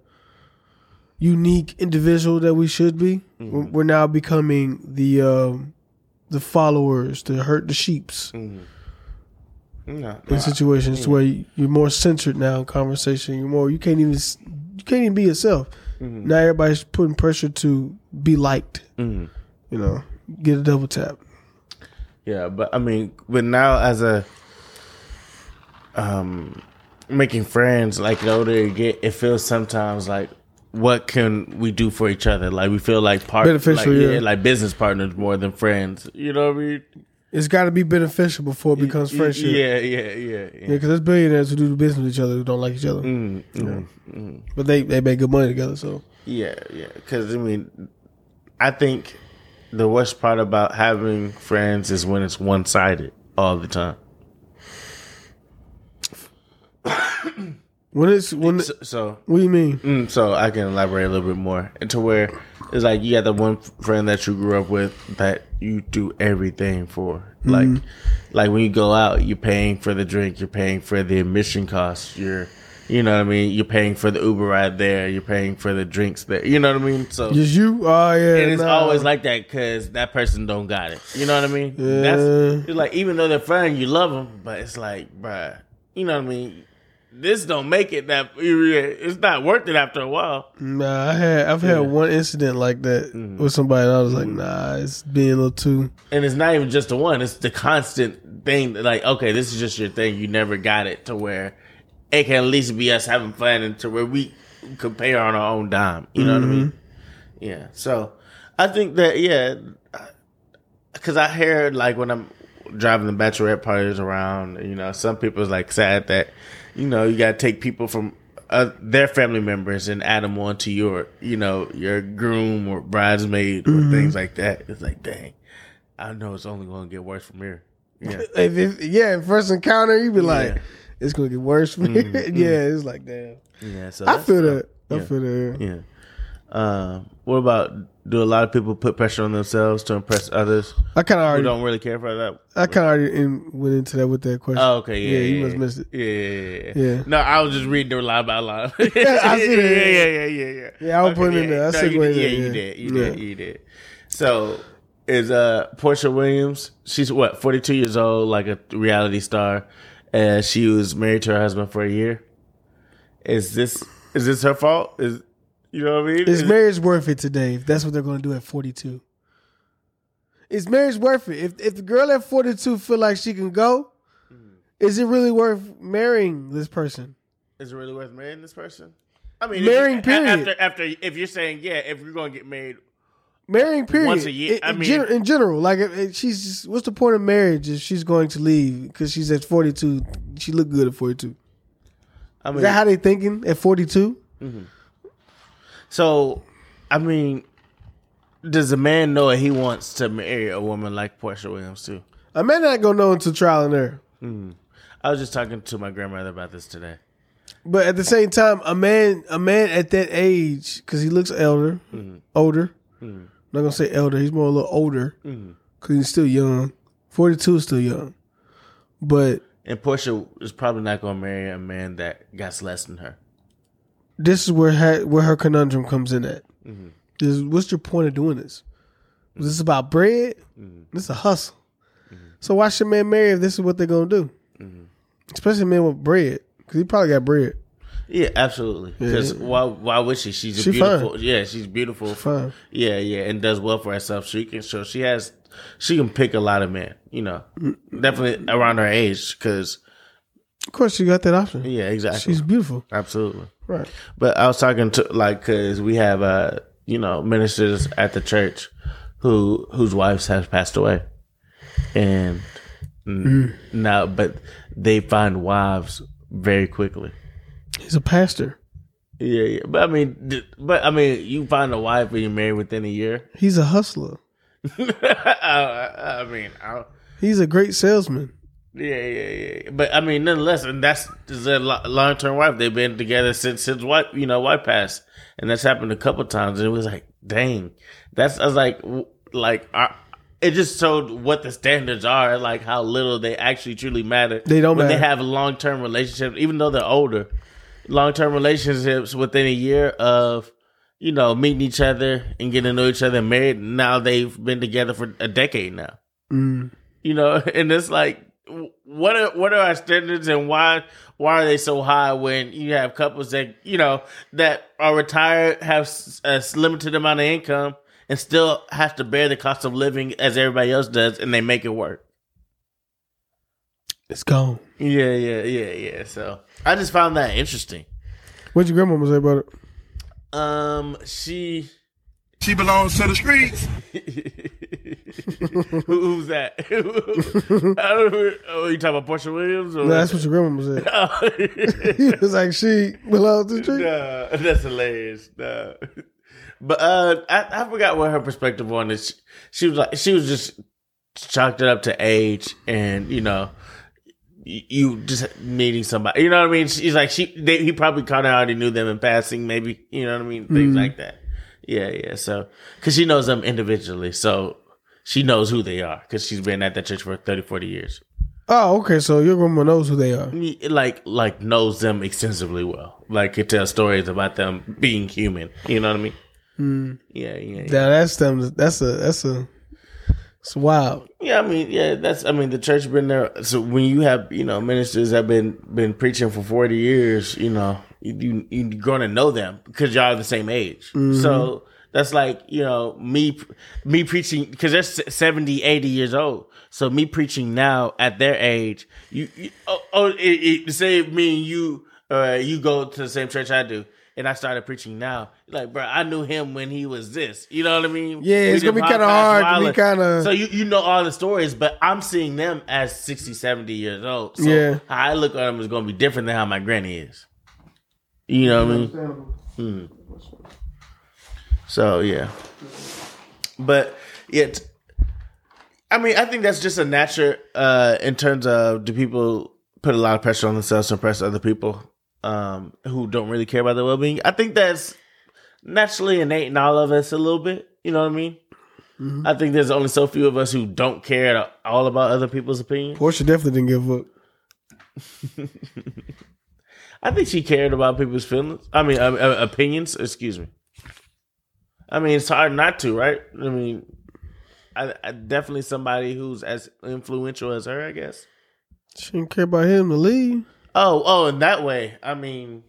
unique individual that we should be. We're, we're now becoming the um, the followers, the hurt the sheeps No, in situations to where you, you're more centered now in conversation. You're more you can't even you can't even be yourself. Now everybody's putting pressure to be liked. You know, get a double tap. Yeah, but I mean, but now as a um making friends, like the older you get, it feels sometimes like what can we do for each other? Like we feel like part Beneficial, like, yeah. like business partners more than friends. You know what I mean? It's got to be beneficial before it becomes friendship. Yeah, yeah, yeah, yeah. Yeah, because there's billionaires who do business with each other who don't like each other. Mm, mm, mm. But they, they make good money together, so. Yeah, yeah. Because, I mean, I think the worst part about having friends is when it's one-sided all the time. When it's, when, So, so what do you mean? Mm, so I can elaborate a little bit more into where it's like you got the one friend that you grew up with that you do everything for. Like, like when you go out, you're paying for the drink, you're paying for the admission costs, you're, you know what I mean? You're paying for the Uber ride there, you're paying for the drinks there. You know what I mean? So Just you? Oh, yeah. and it's nah. always like that because that person don't got it. You know what I mean? Yeah. That's it's like even though they're friend, you love them, but it's like, bruh, you know what I mean? This don't make it that it's not worth it after a while. Nah, I had I've had one incident like that with somebody, and I was like, nah, it's being a little too. And it's not even just the one; it's the constant thing. That like, okay, this is just your thing. You never got it to where it can at least be us having fun until where we could pay on our own dime. You know mm-hmm. what I mean? Yeah. So I think that yeah, because I hear like when I'm driving the bachelorette parties around, you know, some people's like sad that you know you got to take people from uh, their family members and add them onto your you know your groom or bridesmaid mm-hmm. or things like that. It's like dang, I know it's only going to get worse from here. Yeah. If, if, yeah, first encounter, you be like, yeah. it's gonna get worse from here. Mm-hmm. Yeah, it's like damn. Yeah, so I feel that. Yeah. I feel that. Yeah. Uh, what about do a lot of people put pressure on themselves to impress others? I kind of already don't really care for that. I kind of already in, went into that with that question. Oh, okay, yeah, yeah, yeah you yeah, must miss it. Yeah, yeah, yeah, yeah. No, I was just reading it line by line. I see that. Yeah, yeah, yeah, yeah, yeah. Yeah, I was okay, putting yeah. in there. I no, said, you, yeah, yeah, yeah, you did, you yeah. did, you did. So. Is uh Portia Williams? She's what forty-two years old, like a reality star, and she was married to her husband for a year. Is this is this her fault? Is you know what I mean? Is is marriage worth it today? If that's what they're going to do at forty-two, is marriage worth it? If if the girl at forty-two feel like she can go, mm. is it really worth marrying this person? Is it really worth marrying this person? I mean, marrying you, period. After after if you're saying yeah, if you're going to get married. Marrying period. Once a year. In, I in, mean, gen- in general, like if, if she's just, what's the point of marriage if she's going to leave because she's at forty-two? She looked good at forty-two. I mean, is that how they thinking at forty-two? Mm-hmm. So, I mean, does a man know that he wants to marry a woman like Portia Williams too? A man not gonna know until trial and error. Mm-hmm. I was just talking to my grandmother about this today. But at the same time, a man, a man at that age, because he looks elder, mm-hmm. older. Mm-hmm. I'm not gonna say elder. He's more a little older because mm-hmm. he's still young. forty-two is still young, but and Portia is probably not gonna marry a man that got less than her. This is where her, where her conundrum comes in at. Mm-hmm. This, what's your point of doing this? Is this about bread? Mm-hmm. This is a hustle. Mm-hmm. So why should man marry if this is what they're gonna do? Mm-hmm. Especially a man with bread, because he probably got bread. Yeah, absolutely. Because yeah. why? Why would she? She's a she beautiful. Fine. Yeah, she's beautiful. She fine. Yeah, yeah, and does well for herself. She can. So she has. She can pick a lot of men. You know, mm-hmm. definitely around her age. Because of course she got that option. Yeah, exactly. She's beautiful. Absolutely. Right. But I was talking to like because we have uh you know ministers at the church who whose wives have passed away, and mm. now but they find wives very quickly. He's a pastor. Yeah, yeah, but I mean, but I mean, you find a wife and you're married within a year. He's a hustler. I, I mean, I, he's a great salesman. Yeah, yeah, yeah. But I mean, nonetheless, and that's a long term wife. They've been together since since wife, you know, wife passed, and that's happened a couple times. And it was like, dang, that's I was like, like. I, It just showed what the standards are, like how little they actually truly matter. They don't when matter. They have long term relationships, even though they're older. Long term relationships within a year of, you know, meeting each other and getting to know each other and married. Now they've been together for a decade now. Mm. You know, and it's like, what are what are our standards and why why are they so high when you have couples that you know that are retired, have a limited amount of income, and still have to bear the cost of living as everybody else does, and they make it work. It's gone. Yeah, yeah, yeah, yeah. So I just found that interesting. What'd your grandmama say about it? Um, she she belongs to the streets. Who, who's that? I don't know. Oh, you talking about Portia Williams? Or? No, that's what your grandmama said. Oh, yeah. He was like, she belongs to the streets. Nah, that's hilarious. Nah. But uh, I, I forgot what her perspective on this. She, she was like, she was just chalked it up to age, and you know, you, you just meeting somebody. You know what I mean? She's like, she, they, he probably kind of already knew them in passing, maybe. You know what I mean? Things mm-hmm. like that. Yeah, yeah. So, because she knows them individually, so she knows who they are because she's been at that church for thirty, forty years. Oh, okay. So your grandma knows who they are. Like, like knows them extensively well. Like, could tell stories about them being human. You know what I mean? Mm. Yeah, yeah, yeah. Now that's them. That's a. That's a. It's wild. Yeah, I mean, yeah, that's. I mean, the church been there. So when you have, you know, ministers that been been preaching for forty years, you know, you you're gonna know them because y'all are the same age. Mm-hmm. So that's like, you know, me me preaching because they're seventy, eighty years old. So me preaching now at their age, you, you oh, oh it, it, say me and you or you go to the same church I do, and I started preaching now. Like, bro, I knew him when he was this. You know what I mean? Yeah, it's We gonna did be kinda podcasts hard to while- be kinda- So you, you know all the stories, but I'm seeing them as sixty, seventy years old. So Yeah. how I look at them is going to be different than how my granny is. You know what I mean? Hmm. So, yeah. But, yeah, t- I mean, I think that's just a natural, uh, in terms of do people put a lot of pressure on themselves to impress other people um, who don't really care about their well-being. I think that's naturally innate in all of us a little bit. You know what I mean? Mm-hmm. I think there's only so few of us who don't care at all about other people's opinions. Portia definitely didn't give a fuck. I think she cared about people's feelings. I mean, uh, uh, opinions. Excuse me. I mean, it's hard not to, right? I mean, I, I definitely somebody who's as influential as her, I guess. She didn't care about him to leave. Oh, oh, in that way. I mean,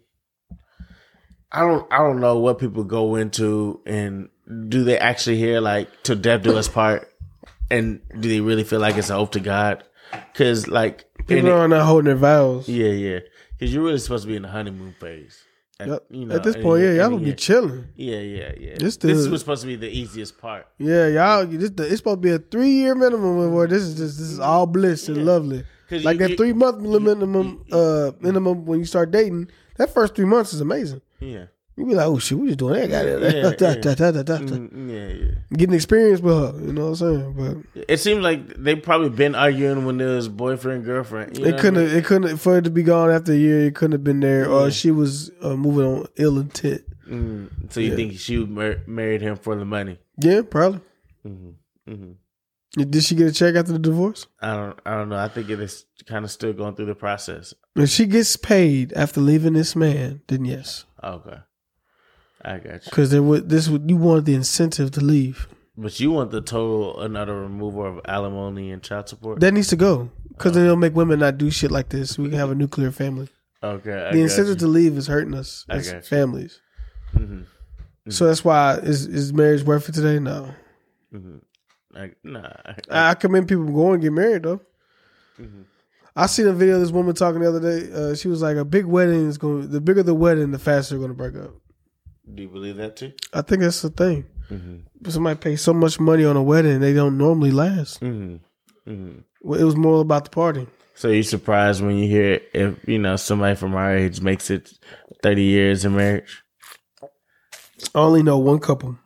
I don't, I don't know what people go into, and do they actually hear like "till death do us part," and do they really feel like it's an oath to God? Because like people are not holding their vows. Yeah, yeah. Because you're really supposed to be in the honeymoon phase. At, Yep. you know, At this and- point, yeah, and- y'all gonna be yeah. chilling. Yeah, yeah, yeah. This This, the- was supposed to be the easiest part. Yeah, y'all. This, it's supposed to be a three year minimum. Where this is just this is all bliss and lovely. 'Cause Like you- that you- three month minimum. Uh, minimum when you start dating. That first three months is amazing. Yeah. You be like, oh shit, we just doing that. Got it. Yeah, Da, yeah. da, da, da, da, da. Mm, yeah, yeah. Getting experience with her. You know what I'm saying? But It seems like they probably been arguing when there was boyfriend girlfriend. You know it what I couldn't. mean? It couldn't for it to be gone after a year. It couldn't have been there, Yeah. or she was uh, moving on ill intent. Mm, so you Yeah. think she mar- married him for the money? Yeah, probably. Mm-hmm. Mm-hmm. Did she get a check after the divorce? I don't. I don't know. I think it is kind of still going through the process. If she gets paid after leaving this man, then yes, Okay, I got you. because there would this would you wanted the incentive to leave. But you want the total another removal of alimony and child support? That needs to go because then it'll make women not do shit like this. We can have a nuclear family. Okay, I The got incentive you. to leave is hurting us I as got you. families. Mm-hmm. So that's why is is marriage worth it today? No. Mm-hmm. Like, nah. I, I, I commend people going and get married though. Mhm. I seen a video of this woman talking the other day. Uh, she was like, "A big wedding is going. The bigger the wedding, the faster they're going to break up." do you believe that too? I think that's the thing. Mm-hmm. Somebody pays so much money on a wedding, they don't normally last. Mm-hmm. Mm-hmm. Well, it was more about the party. So you're surprised when you hear if you know somebody from our age makes it thirty years in marriage? I only know one couple.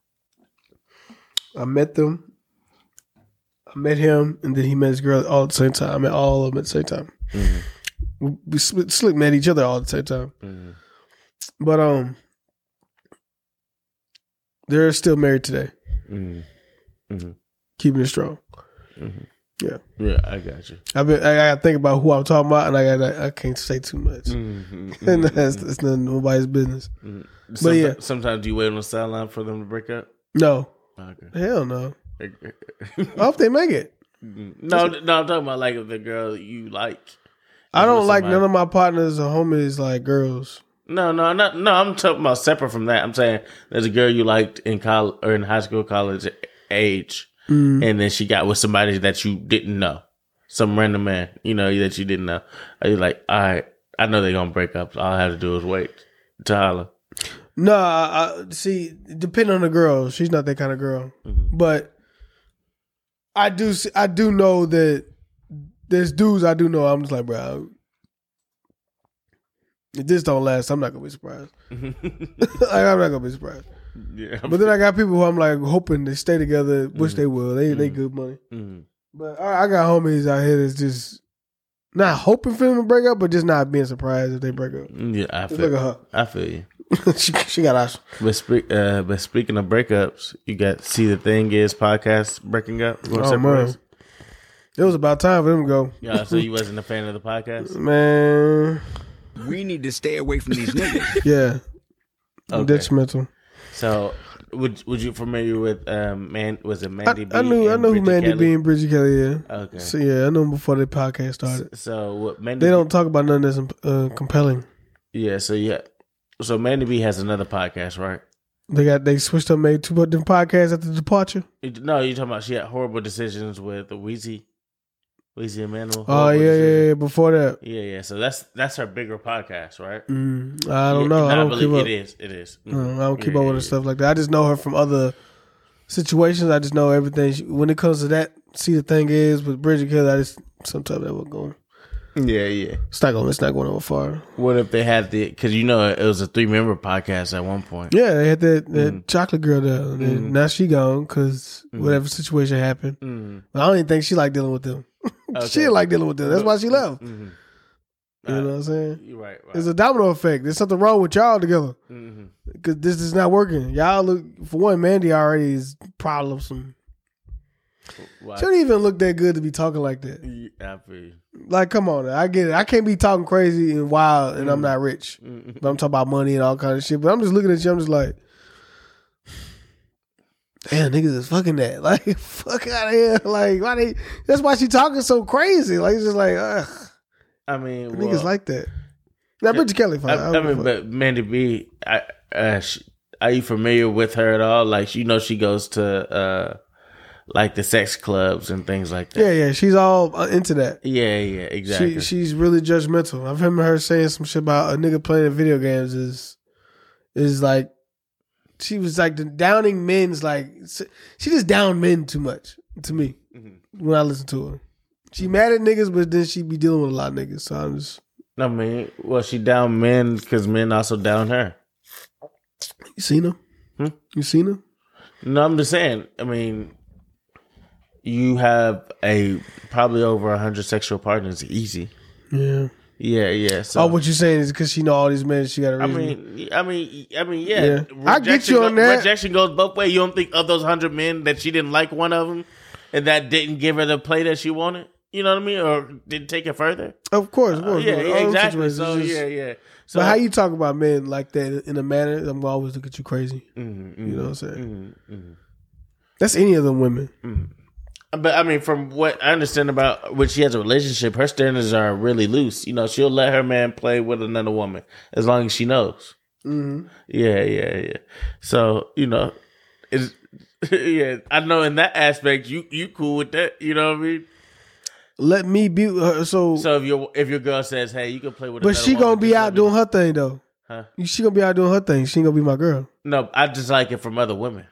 I met them. I met him, and then he met his girl all at the same time. I met all of them at the same time. Mm-hmm. We, we slick, slick met each other all at the same time. Mm-hmm. But um, they're still married today, Mm-hmm. Mm-hmm. keeping it strong. Mm-hmm. Yeah, Yeah, I got you. I've been. I got to think about who I'm talking about, and I got. I can't say too much, Mm-hmm. and that's, that's none nobody's business. Mm-hmm. But Sometimes, yeah. sometimes you wait on the sideline for them to break up. No, Okay. hell no. I hope they make it. no, no, I'm talking about like if the girl you like. I is don't with like somebody- none of my partners or homies like girls. No, no, not no. I'm talking about separate from that. I'm saying there's a girl you liked in college or in high school, college age, Mm. and then she got with somebody that you didn't know, some random man, you know, that you didn't know. Are you like, all right, I know they're gonna break up. So all I have to do is wait to holler. No, I, I see. Depending on the girl, she's not that kind of girl. Mm-hmm. But I do. See, I do know that there's dudes I do know. I'm just like, bro, if this don't last, I'm not gonna be surprised. like, I'm not gonna be surprised. Yeah, But then I got people who I'm like hoping they stay together, which Mhm. they will. They they Mhm. good money. Mhm. But I, I got homies out here that's just not hoping for them to break up, but just not being surprised if they break up. yeah, I Just feel. look at her. I feel you. she, she got us. But speak, uh, but speaking of breakups, you got see the thing is podcast breaking up. Going Oh separate man, ways? it was about time for them to go. Yeah, so you wasn't a fan of the podcast. Man, We need to stay away from these niggas. yeah, Okay. detrimental. So, would would you familiar with um man? Was it I, Mandy B? I knew I and know who Bridget Mandy Kelly? B and Bridget Kelly. Yeah. Okay. So yeah, I knew them before the podcast started. So what Mandy? They don't talk about nothing that's uh, compelling. Yeah. So yeah. So Mandy B has another podcast, right? They got they switched up, made two different podcasts after the departure. You- No, you're talking about she had horrible decisions with Weezy. Weezy and Manuel. Oh yeah, yeah, yeah. Before that, yeah, yeah. So that's that's her bigger podcast, right? Mm, I don't yeah, know. I don't believe keep up. It is. It is. Mm, I don't keep yeah, up with yeah, her stuff like that. I just know her from other situations. I just know everything. She, when it comes to that, see the thing is with Bridget Kelly, I just sometimes that will go. Yeah, yeah. It's not going. It's not going over far. What if they had the? Because you know it was a three member podcast at one point. Yeah, they had that, that Mm. chocolate girl there. Mm. Now she gone because Mm. whatever situation happened. Mm. But I don't even think she like dealing with them. Okay. She didn't like dealing with them. That's why she left. Mm-hmm. You know what I'm saying? You're right. right. It's a domino effect. There's something wrong with y'all together Mm-hmm. because this is not working. Y'all look for one. Mandy already is problemsome. Why? She don't even look that good to be talking like that. I feel you. Like, come on, I get it. I can't be talking crazy and wild, and Mm. I'm not rich. Mm. But I'm talking about money and all kind of shit. But I'm just looking at you. I'm just like, damn, niggas is fucking that. Like, fuck out of here. Like, why they? That's why she talking so crazy. Like, it's just like, ugh. I mean, Niggas well, like that. Now, Bridget Kelly, fine. I, I mean, but Mandy B, I, uh, she, are you familiar with her at all? Like, you know, she goes to uh, like the sex clubs and things like that. Yeah, yeah, she's all uh, into that. Yeah, yeah, exactly. She, she's really judgmental. I've heard her saying some shit about a nigga playing video games is is like she was like the downing men's like she just downed men too much to me Mm-hmm. when I listen to her. She mad at niggas, but then she be dealing with a lot of niggas. So I'm just I mean, well, she down men because men also down her. you seen her? Hmm? You seen her? No, I'm just saying. I mean, you have a probably over a hundred sexual partners, easy. Yeah. Yeah, yeah. So Oh, what you saying is because she know all these men, she got a I reason. mean, I mean, I mean, yeah. Yeah. I get you on go- that. Rejection goes both ways. You don't think of those hundred men that she didn't like one of them, and that didn't give her the play that she wanted? You know what I mean, or didn't take it further? Of course, of Uh, course. yeah, of course. yeah, All them exactly. situations, So it's just- yeah, yeah. So but how you talk about men like that in a manner, I'm gonna always look at you crazy. Mm-hmm, You know what I'm saying? Mm-hmm, mm-hmm. That's any of them women. Mm-hmm. But I mean, from what I understand about when she has a relationship, her standards are really loose. You know, she'll let her man play with another woman as long as she knows. Mm-hmm. Yeah, yeah, yeah. So you know, it's yeah. I know in that aspect, you you cool with that. You know what I mean? Let me be her. So, So if your if your girl says, "Hey, you can play with," but another she gonna woman, be just out let me doing know. her thing though. Huh? She gonna be out doing her thing. She ain't gonna be my girl. No, I just like it from other women.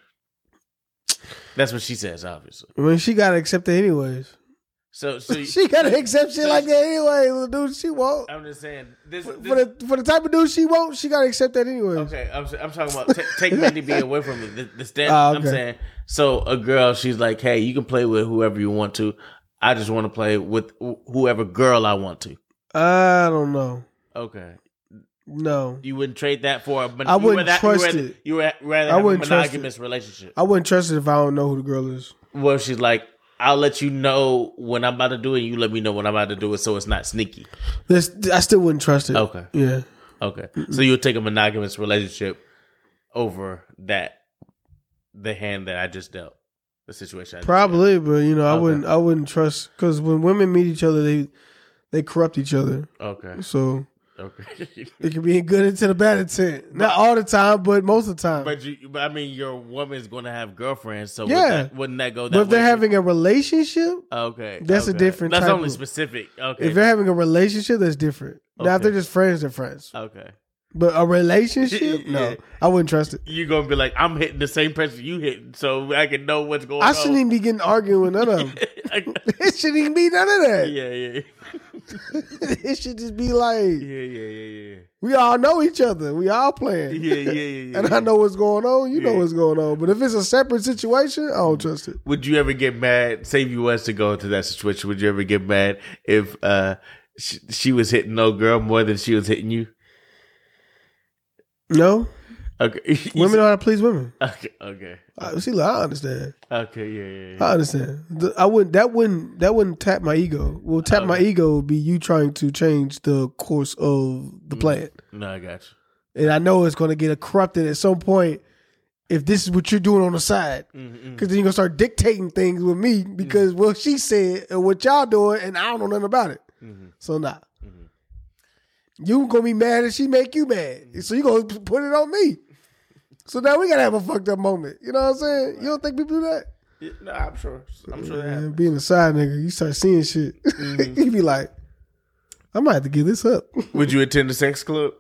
That's what she says, obviously. I mean, she gotta accept it anyways. So, so She gotta accept shit like that anyway. The dude she won't. I'm just saying this. For, this for the for the type of dude she won't, she gotta accept that anyways. Okay, I'm, I'm talking about t- take Mandy B away from me. The, the stand, Ah, I'm okay. saying, so a girl, she's like, hey, you can play with whoever you want to. I just want to play with wh- whoever girl I want to. I don't know. Okay, No, you wouldn't trade that for a. mon- I you wouldn't rather- trust you rather, it. You ra- rather I have a wouldn't trust monogamous relationship. I wouldn't trust it if I don't know who the girl is. Well, she's like, I'll let you know when I'm about to do it. And you let me know when I'm about to do it, so it's not sneaky. This, I still wouldn't trust it. Okay. Yeah. Okay, so you would take a monogamous relationship over that, the hand that I just dealt, the situation. I just Probably, but you know, I Okay. wouldn't. I wouldn't trust because when women meet each other, they they corrupt each other. dealt. Okay. So Okay. it can be in good intent or bad intent. Not all the time, but most of the time. But you, but I mean, your woman's going to have girlfriends, so Yeah. would that, wouldn't that go that But if way? they're having a relationship, okay, that's a okay. different That's type only of- specific. Okay, if they're having a relationship, that's different. Now, if Okay. they're just friends, they're friends. okay, But a relationship, no, Yeah. I wouldn't trust it. you're gonna be like, I'm hitting the same person you hitting, so I can know what's going I on. shouldn't even be getting arguing with none of them. It shouldn't even be none of that. yeah, yeah, It should just be like yeah, yeah, yeah, yeah, we all know each other. We all playing. yeah, yeah, yeah, yeah. And I know what's going on. You know Yeah. what's going on. But if it's a separate situation, I don't trust it. Would you ever get mad? Say if you was to go into that situation, would you ever get mad if uh, she, she was hitting no girl more than she was hitting you? No, Okay, women know how to please women. Okay, okay, I, see, look, I understand. okay, yeah, yeah, yeah. I understand. The- I wouldn't. That wouldn't. That wouldn't tap my ego. Well, tap my Okay. ego would be you trying to change the course of the plan, No, I got you. and I know it's going to get corrupted at some point. If this is what you're doing on the side, Mm-hmm. because then you're gonna start dictating things with me because well she said and what y'all doing, and I don't know nothing about it. Mm-hmm. So nah, you gonna be mad if she make you mad, so you gonna put it on me. So now we gotta have a fucked up moment. You know what I'm saying? You don't think people do that? Yeah, no, I'm sure. I'm sure that Man, happens. being a side nigga, you start seeing shit. Mm-hmm. You be like, I might have to give this up. Would you attend a sex club?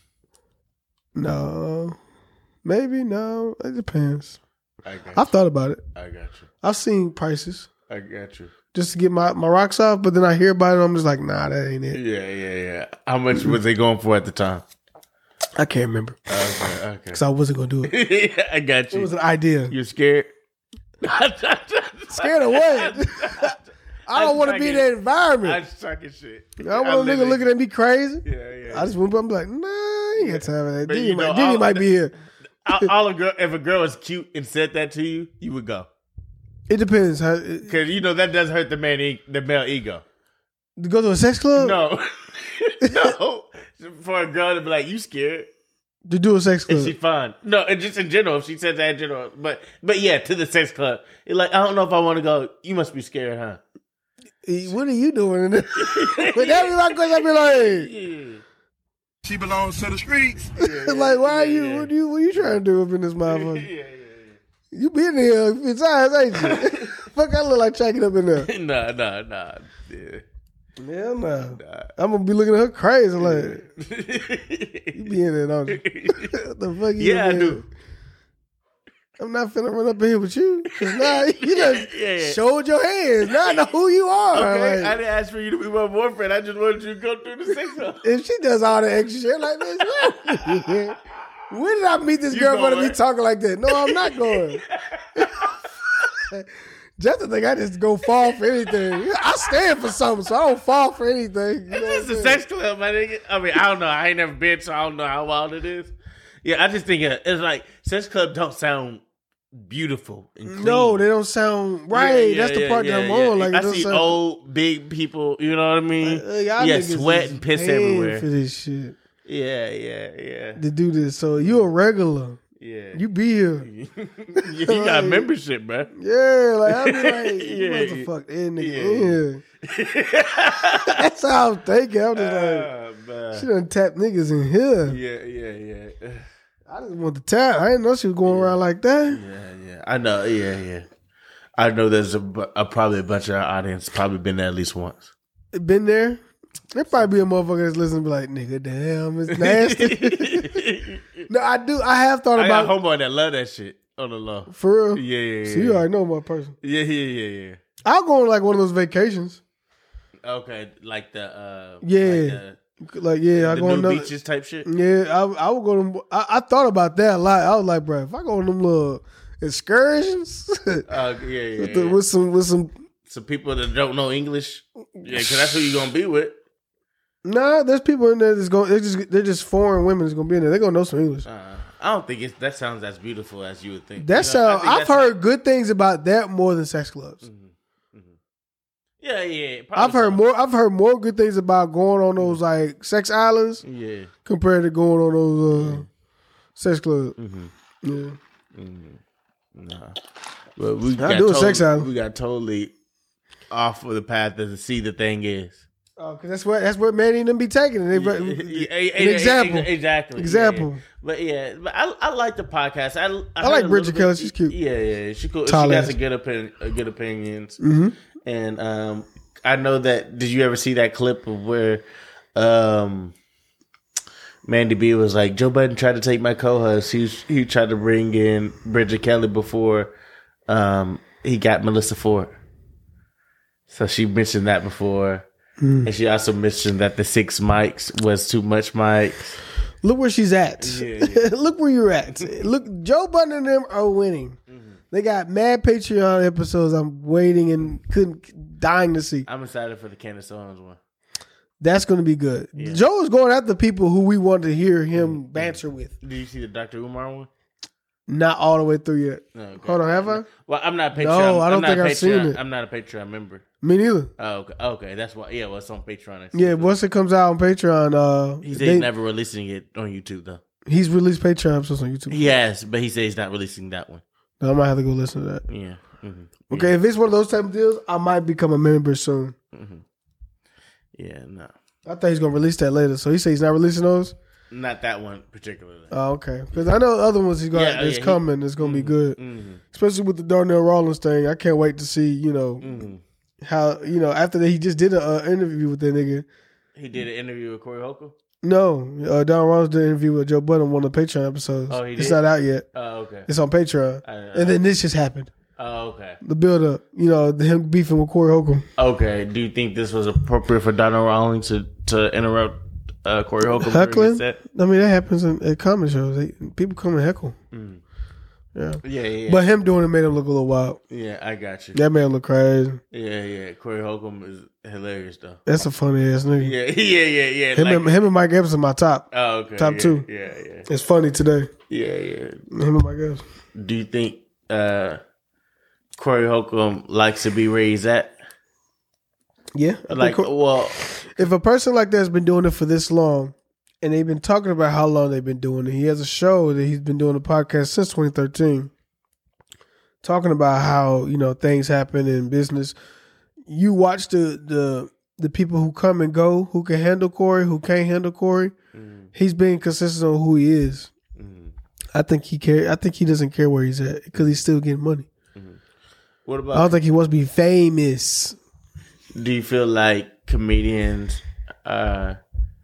No, maybe no. It depends. I got I've thought about it. I got you. I've seen prices I got you. just to get my, my rocks off, but then I hear about it. I'm just like, nah, that ain't it. Yeah, yeah, yeah. How much was they going for at the time? I can't remember Okay, okay. because I wasn't gonna do it. Yeah, I got It you. was an idea. You're scared? Scared of what? I don't want to be in that I'm environment. just talking shit. I don't want a nigga looking at me crazy. Yeah, yeah. I just went up and be like, nah, I ain't got time for that. But Diddy, you might, know, Diddy all- might be here. all, all a girl, if a girl is cute and said that to you, you would go. It depends. How, Because, you know, that does hurt the man, e- the male ego. to go to a sex club? No. No. For a girl to be like, you scared? To do a sex club. Is she fine? No, and just in general, if she said that in general. But but yeah, to the sex club. It's like, I don't know if I want to go. You must be scared, huh? Eh, What are you doing in there? But that be my question. I be like, Yeah. She belongs to the streets. like, why are yeah, you? yeah. What do you? What you trying to do up in this Yeah, motherfucker? yeah, You been here a few times, ain't you? Fuck, I look like checking up in there. yeah. Nah, nah, nah. Yeah. Hell no. Nah. I'm gonna be looking at her crazy. Like, you be in there, don't you? What the fuck? You Yeah, I in do. there? I'm not finna run up in here with you. Cause now you done Yeah, yeah. showed your hands. Now I know who you are. Okay, Like, I didn't ask for you to be my boyfriend. I just wanted you to go through the sex club. if she does all the extra shit like this, when did I meet this You girl for to be going. talking like that? No, I'm not going. Just to think I just go fall for anything. I stand for something, so I don't fall for anything. You know what It's I'm a saying? sex club, my nigga. I mean, I don't know. I ain't never been, so I don't know how wild it is. Yeah, I just think it- it's like sex club don't sound beautiful and clean. No, they don't sound right. Yeah, That's the yeah, part yeah, that I'm yeah. on. Like, it I don't see sound- old big people. You know what I mean? Uh, y'all yeah, niggas sweat is and piss paying everywhere. for this shit Yeah, yeah, yeah, to do this. So you a regular. yeah. You be here. you got Like- membership, man. Yeah, like I be like, you Yeah, must yeah. have fucked that nigga Yeah. in. That's how I'm thinking. I'm just like, Ah, man. she done tap niggas in here. Yeah, yeah, yeah. I just want the tap. I didn't know she was going around like that. Yeah, yeah. I know. Yeah, yeah. I know there's a, bu- a probably a bunch of our audience probably been there at least once. Been there. There probably be a motherfucker that's listening and be like, nigga, damn, it's nasty. No, I do. I have thought I got about homeboy that love that shit on the low. for real. Yeah, yeah, yeah. So you already know my person. Yeah, yeah, yeah, yeah. I'll go on like one of those vacations. Okay, like the uh, Yeah. like Like, yeah, the, I the go on new them- beaches type shit. Yeah, I, I would go to. I, I thought about that a lot. I was like, bro, if I go on them little excursions Uh, yeah, yeah, with, yeah. the, with some with some. Some people that don't know English. Yeah, because that's who you gonna be with. Nah, there's people in there that's going. They're just they're just foreign women that's gonna be in there. They're gonna know some English. Uh, I don't think it's, that sounds as beautiful as you would think. That's You know, I how think I've that's Mm-hmm. heard good things about that more than sex clubs. Yeah, yeah. Probably I've heard so. more. I've heard more good things about going on those like sex islands Yeah. compared to going on those uh, sex clubs. Mm-hmm. Yeah, Nah. But we I got do a tot- sex island. We got totally off of the path to see the thing is. oh, cause that's what that's what Manny and them be taking. They, Yeah, an yeah, example. ex- Exactly. Example. Yeah, yeah. But yeah, but I, I like the podcast. I, I, I like heard a Bridget little Kelly. bit- She's cute. Yeah, yeah. She cool. Tall she got ass. some good opinion, uh, good opinions. Mm-hmm. And um, I know that. Did you ever see that clip of where um, Mandy B was like, Joe Budden tried to take my co-host. He was, he tried to bring in Bridget Kelly before um, he got Melissa Ford. So she mentioned that before. Mm. And she also mentioned that the six mics was too much mics. Look where she's at. Yeah, yeah. Look where you're at. Look, Joe Budden and them are winning. They got mad Patreon episodes. I'm waiting and couldn't dying to see. I'm excited for the Candace Owens one. That's going to be good. Yeah. Joe is going after people who we want to hear him banter with. Did you see the Doctor Umar one? Not all the way through yet. No, okay. Hold on, have I? Well, I'm not a Patreon. No, I don't I'm not think a I've Patreon, seen it. I'm not a Patreon member. Me neither. Oh, okay. Okay, that's why. Yeah, well, it's on Patreon. Yeah, once it comes out on Patreon, uh, He said they- he's never releasing it on YouTube though. he's released Patreon episodes on YouTube. He has, but he said he's not releasing that one. I might have to go listen to that. Yeah. hmm Okay, if it's one of those type of deals, I might become a member soon. Yeah. No. I thought he's gonna release that later. So he said he's not releasing those. not that one particularly. Oh, okay. Because I know the other ones he's got Yeah, oh, that's yeah, he- coming. It's gonna be Mhm, good, mhm. especially with the Darnell Rollins thing. I can't wait to see. You know Mhm. how you know after that he just did an uh, interview with that nigga. He did an interview with Corey Holcomb. No, uh, Don Rollins did an interview with Joe Budden on one of the Patreon episodes. Oh, he It's did? not out yet. Oh, okay. It's on Patreon. I- I- and then this just happened. Oh, okay. The build up, you know, him beefing with Corey Holcomb. Okay. Do you think this was appropriate for Donald Rollins to, to interrupt uh, Corey Holcomb? during Heckling? his set? I mean, that happens in, at comedy shows. They, people come and heckle. Mm. Yeah. Yeah, yeah. But him doing it made him look a little wild. Yeah, I got you. That man look crazy. Yeah, yeah. Corey Holcomb is hilarious, though. That's a funny ass nigga. Yeah, yeah, yeah, yeah. Him, like- and, him and Mike Epps are my top. Oh, okay. Top yeah, two. Yeah, yeah. It's funny today. Yeah, yeah. Him and Mike Epps. Do you think uh, Corey Holcomb likes to be where he's at? Yeah. I Like, think- well, if a person like that has been doing it for this long, and they've been talking about how long they've been doing it, he has a show that he's been doing a podcast since twenty thirteen, talking about how you know things happen in business. You watch the the the people who come and go, who can handle Corey, who can't handle Corey. mm, He's being consistent on who he is. mm. I think he care. I think he doesn't care where he's at because he's still getting money. What I don't about? think he wants to be famous. Do you feel like comedians? Uh,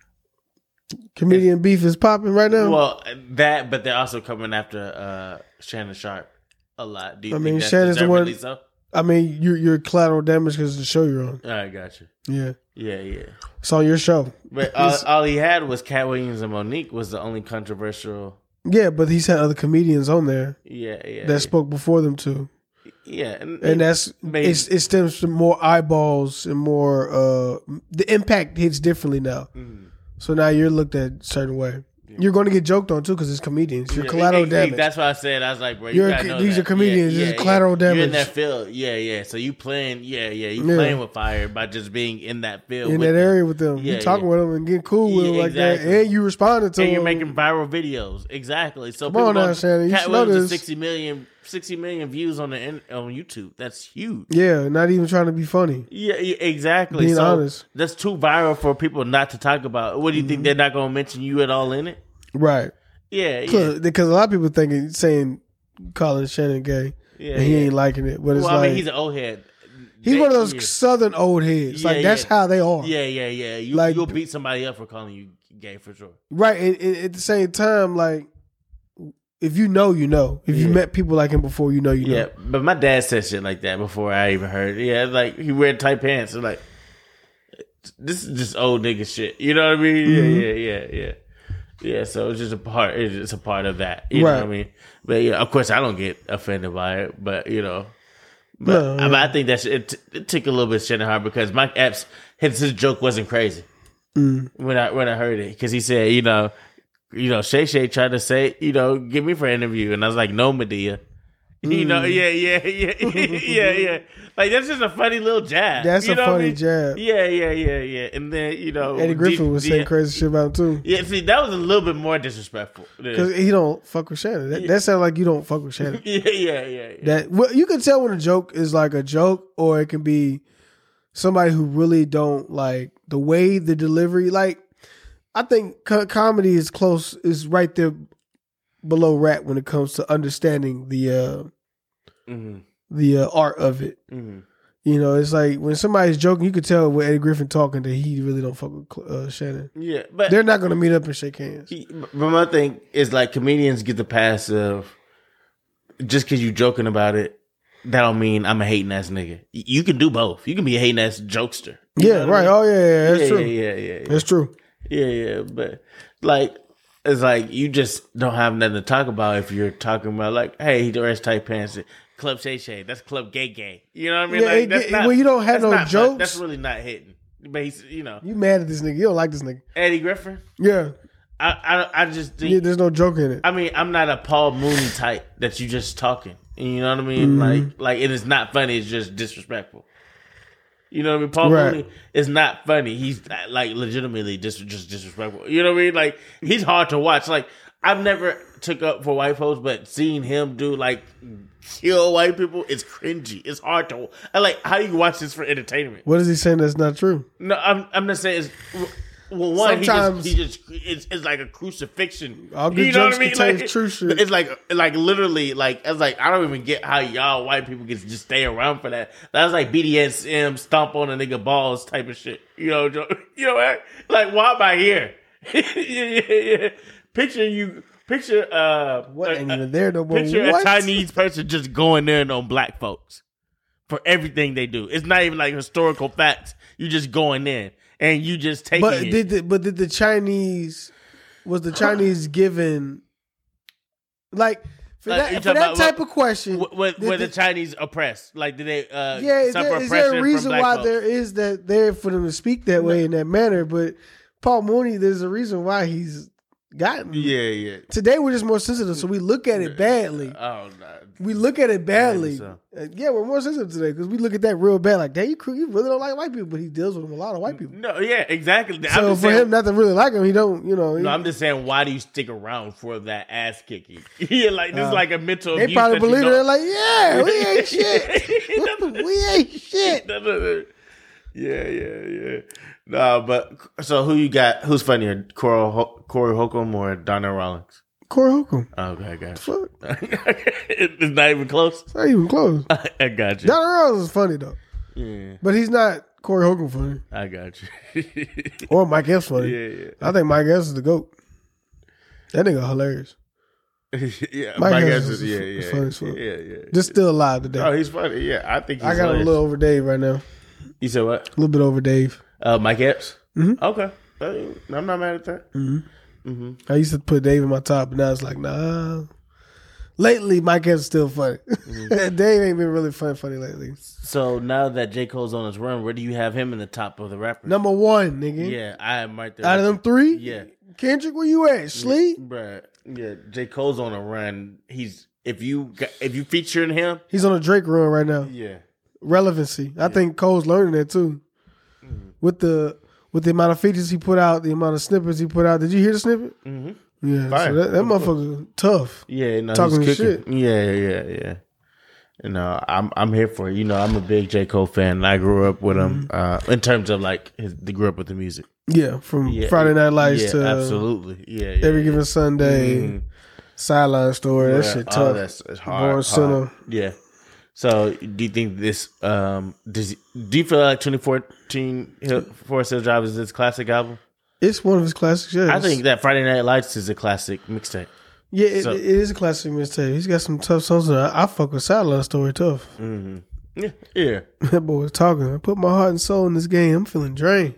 Comedian beef is popping right now. well, that, but they're also coming after uh, Shannon Sharp a lot. Do you I think mean, that's Shannon's the one- deservedly so? I mean, you're you're collateral damage because of the show you're on. All right, got you. Yeah, Yeah, yeah. it's on your show. But all, all he had was Cat Williams and Monique was the only controversial. Yeah, but he's had other comedians on there Yeah, yeah. that yeah. spoke before them too, Yeah, and, and that's made- it's, it stems from more eyeballs and more. Uh, the impact hits differently now, Mhm. so now you're looked at a certain way. You're going to get joked on too because it's comedians. You're Yeah, collateral ex- ex- damage. That's why I said I was like, bro, you You're a gotta co- know these that. are comedians. Yeah, This is yeah, collateral yeah. You're in damage. that field, yeah, yeah. So you playing, yeah, yeah. You Yeah. playing with fire by just being in that field, in with that them. area with them. Yeah, you talking yeah. with them and getting cool with Yeah, them like exactly. that, and you responded to And you're them. making viral videos, exactly. So Come people on now, don't- Shannon, you Cat should know Williams is this. sixty million, sixty million views on the in- on YouTube. That's huge. Yeah, not even trying to be funny. Yeah, yeah, exactly. Being so honest. that's too viral for people not to talk about. What do you Mm-hmm. think they're not going to mention you at all in it? Right. Yeah, yeah, Because a lot of people thinking saying calling Shannon gay, yeah. and he yeah. ain't liking it. But it's Well, like I mean, he's an old head. he's They- one of those yeah. southern old heads. Like Yeah, that's yeah. how they are. Yeah, yeah, yeah. You, Like- you'll beat somebody up for calling you gay for sure. Right. And, and at the same time, like if you know, you know. If you Yeah. met people like him before, you know, you know. Yeah, but my dad said shit like that before I even heard it. Yeah, like he wear tight pants. And like, this is just old nigga shit. You know what I mean? Mm-hmm. Yeah, yeah, yeah, yeah. Yeah, so it's just a part. It's just a part of that. You know Right. what I mean? But yeah, of course, I don't get offended by it. But you know, but No, I, yeah. I think that it, it took a little bit of shit in hard because Mike Epps his, his joke wasn't crazy Mm. when I when I heard it because he said, you know, you know, Shay Shay tried to say, you know, get me for an interview, and I was like, no, Medea. You know, Mm. yeah, yeah, yeah, yeah, yeah. Like that's just a funny little jab. That's you a know what I funny mean? jab. Yeah, yeah, yeah, yeah. And then you know, Eddie Griffin D- was D- saying crazy shit about him too. Yeah, see, that was a little bit more disrespectful. Yeah, Because he don't fuck with Shannon. That, that sounds like you don't fuck with Shannon. yeah, yeah, yeah. yeah. That well, you can tell when a joke is like a joke, or it can be somebody who really don't like the way the delivery. Like, I think co- comedy is close, is right there below rap when it comes to understanding the uh, Mm-hmm. the uh, art of it. Mm-hmm. You know, it's like when somebody's joking, you can tell with Eddie Griffin talking that he really don't fuck with uh, Shannon. Yeah, but They're not going to meet up and shake hands. But my thing is like comedians get the pass of just because you joking about it, that don't mean I'm a hating ass nigga. Y- You can do both. You can be a hating ass jokester. You Yeah, know what I right. mean? Oh yeah, yeah, that's yeah, true. Yeah, yeah, yeah, yeah. That's true. Yeah, yeah. But like, it's like you just don't have nothing to talk about if you're talking about like, hey, he wears tight pants. Club Shay Shay. That's Club Gay Gay. You know what I mean? Yeah, like, it that's get- not, when you don't have that's no not- jokes- that's really not hitting. But he's, you know, You mad at this nigga? You don't like this nigga? Eddie Griffin. Yeah, I, I, I just think. yeah. There's no joke in it. I mean, I'm not a Paul Mooney type that you just talking. You know what I mean? Mm-hmm. Like, like it is not funny. It's just disrespectful. You know what I mean? Paul Right. Mooney is not funny. He's like legitimately just just disrespectful. You know what I mean? Like he's hard to watch. Like I've never took up for white folks, but seeing him do like kill white people, it's cringy. It's hard to. I like how do you watch this for entertainment? What is he saying that's not true? No, I'm I'm not saying it's. Well, one he just, Sometimes- he just it's, it's like a crucifixion. All good you know jokes what I mean? contain Like, true shit. It's like like literally like it's like I don't even get how y'all white people can just stay around for that. That's like B D S M stomp on a nigga balls type of shit. You know, jo- you know what? Like why am I here? yeah, yeah, yeah. Picture you. Picture uh, What a- ain't a- even there no more? Picture What? a Chinese person just going in on black folks for everything they do. It's not even like historical facts. You just going in and you just taking But it. did the, but did the Chinese was the Chinese given like for Like, you that for talking that about type what- of question? Were, were, did were the the- Chinese oppressed? Like, did they uh, yeah, is suffer there, is oppression there a reason from black why folks? there is that there for them to speak that way in that manner? But Paul Mooney, there's a reason why he's gotten. Yeah, yeah. Today we're just more sensitive, so we look at it badly. Oh, no. We look at it badly. so. Uh, yeah, we're more sensitive today because we look at that real bad. Like, damn, you, cr- you really don't like white people, but he deals with a lot of white people. No, yeah, exactly. I'm So just for saying, him not to really like him, he don't, you know. He, no, I'm just saying, why do you stick around for that ass kicking? yeah, like this is Uh, like a mental. they abuse probably that you believe it. don't- They're like, yeah, we ain't shit. we ain't shit. Yeah, yeah, yeah. No, but so who you got? Who's funnier, Corey, Ho- Corey Holcomb or Donnell Rawlings? Corey Holcomb. Oh, okay, I got Fuck. you. It's not even close. It's not even close. I got you. Donald Rose is funny though, Yeah, but he's not Corey Holcomb funny I got you. or Mike Epps funny. Yeah, yeah. I think Mike Epps is the goat. That nigga hilarious. yeah, Mike Mike Epps Epps is is yeah, f- yeah, funny as fuck. yeah, yeah. Just still alive today. Oh, he's funny. Yeah, I think he's I got him a hilarious. little over Dave right now. You said what? A little bit over Dave. Uh, Mike Epps. Mhm. Okay, Uh, I'm not mad at that. Mm-hmm. I used to put Dave in my top, but now it's like, nah. Lately, Mike Epps is still funny. Mm-hmm. Dave ain't been really funny, funny lately. So now that J. Cole's on his run, where do you have him in the top of the rappers? Number one, nigga. Yeah, I am right there. Out of them three, Yeah. Kendrick, where you at? Sleep? Bruh, yeah, J. Cole's on a run. He's if you got, if you featuring him, He's on a Drake run right now. yeah, Relevancy. I think Cole's learning that too. Mm-hmm. With the with the amount of features he put out, the amount of snippets he put out. Did you hear the snippet? Mhm. Yeah. Fire. So that, that motherfucker tough. yeah, no, Talking he's shit. kicking. Yeah, yeah, yeah. You know, I'm I'm here for it. You know, I'm a big J. Cole fan. And I grew up with him Mm-hmm. uh, in terms of like his, the grew up with the music. Yeah, from Yeah, Friday Night Lights yeah, to absolutely, yeah, yeah Every yeah. Given Sunday, Mhm. Sideline Story. That Yeah, shit oh, tough. that's it's hard, Born hard. Sinner. Yeah. So, do you think this? Um, does do you feel like twenty fourteen Hill- Forest Hill Drive is his classic album? It's one of his classic shows. I think that Friday Night Lights is a classic mixtape. Yeah, it, So- it is a classic mixtape. He's got some tough songs. On it. I, I fuck with Sideline Story tough. Mm-hmm. Yeah, yeah. That boy was talking. I put my heart and soul in this game. I'm feeling drained.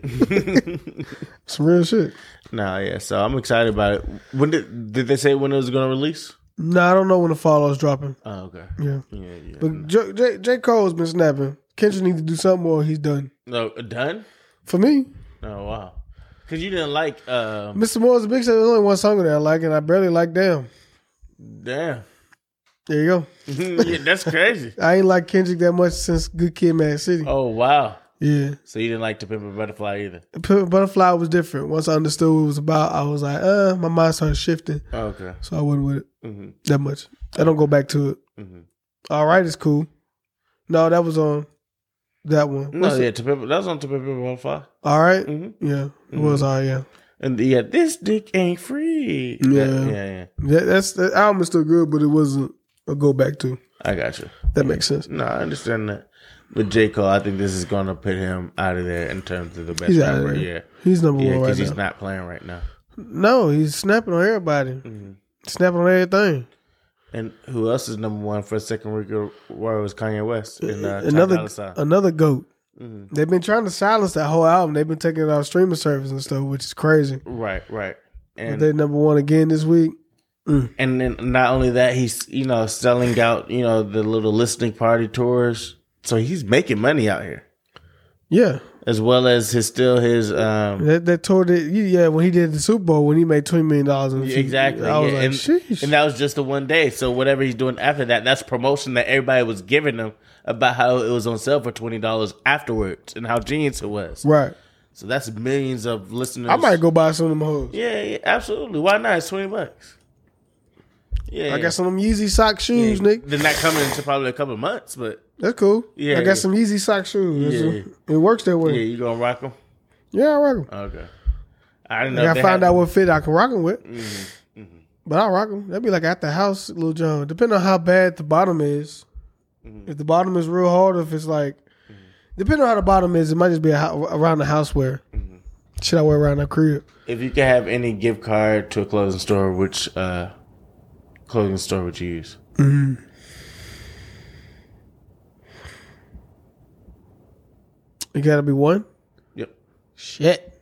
Some real shit. Nah, yeah. So I'm excited about it. When did did they say when it was going to release? No, I don't know when the follow's dropping. Oh, okay. Yeah. Yeah, yeah. But J, J, J. Cole's been snapping. Kendrick needs to do something more. He's done. No, done. For me, Oh wow. Because you didn't like. Um, Mister Moore's a big set. There's only one song that I like, and I barely like Damn. damn. There you go. Yeah, that's crazy. I ain't like Kendrick that much since Good Kid, Mad City. Oh wow. Yeah. So you didn't like To Pimp a Butterfly either. Pimp a Butterfly was different. Once I understood what it was about, I was like, uh, my mind started shifting. Oh, okay. So I wasn't with it Mm-hmm. that much. I don't go back to it. Mm-hmm. All right, it's cool. No, that was on that one. No, What's yeah, it? To Pimp, that was on To Pimp a Butterfly. All right? Mm-hmm. Yeah, it was all right, yeah. And yeah, this dick ain't free. Yeah. yeah, yeah. That, that's that album is still good, but it wasn't a go back to. I got you. That makes sense. No, I understand that. But J. Cole, I think this is going to put him out of there in terms of the best He's out of rapper. there. Yeah, He's number yeah, one right because now. he's not playing right now. No, he's snapping on everybody. Mm-hmm. Snapping on everything. And who else is number one for a second week of war was Kanye West and uh, Ty another Dolla Sign. another goat. Mm-hmm. They've been trying to silence that whole album. They've been taking it off streaming service and stuff, which is crazy. Right, right. But And they number one again this week. and then not only that, he's you know selling out you know the little listening party tours, so he's making money out here. Yeah, As well as his still his um that that tour that yeah when he did the Super Bowl when he made twenty million dollars. Yeah, exactly. I was yeah. like, and, sheesh. and that was just the one day. So whatever he's doing after that, that's promotion that everybody was giving him about how it was on sale for twenty dollars afterwards and how genius it was. Right. So that's millions of listeners. I might go buy some of them hoes. Yeah, yeah, absolutely. Why not? It's twenty bucks. Yeah, I yeah. got some of them Yeezy sock shoes, Yeah, Nick. They're not coming until probably a couple of months, but That's cool. Yeah, I got yeah. some Yeezy sock shoes. Yeah, It's- It works that yeah, way. you gonna rock them? Yeah, I rock them. Okay. I don't know. I if gotta they find have- out what fit I can rock them with. Mm-hmm, mm-hmm. But I'll rock them. That'd be like at the house, Lil Jon. Depending on how bad the bottom is. Mm-hmm. If the bottom is real hard, or if it's like, mm-hmm. depending on how the bottom is, it might just be a ho- around the house wear. Mm-hmm. Shit I wear around the crib. If you could have any gift card to a clothing store, which uh, clothing store would you use? Mm-hmm. It gotta be one? Yep. Shit.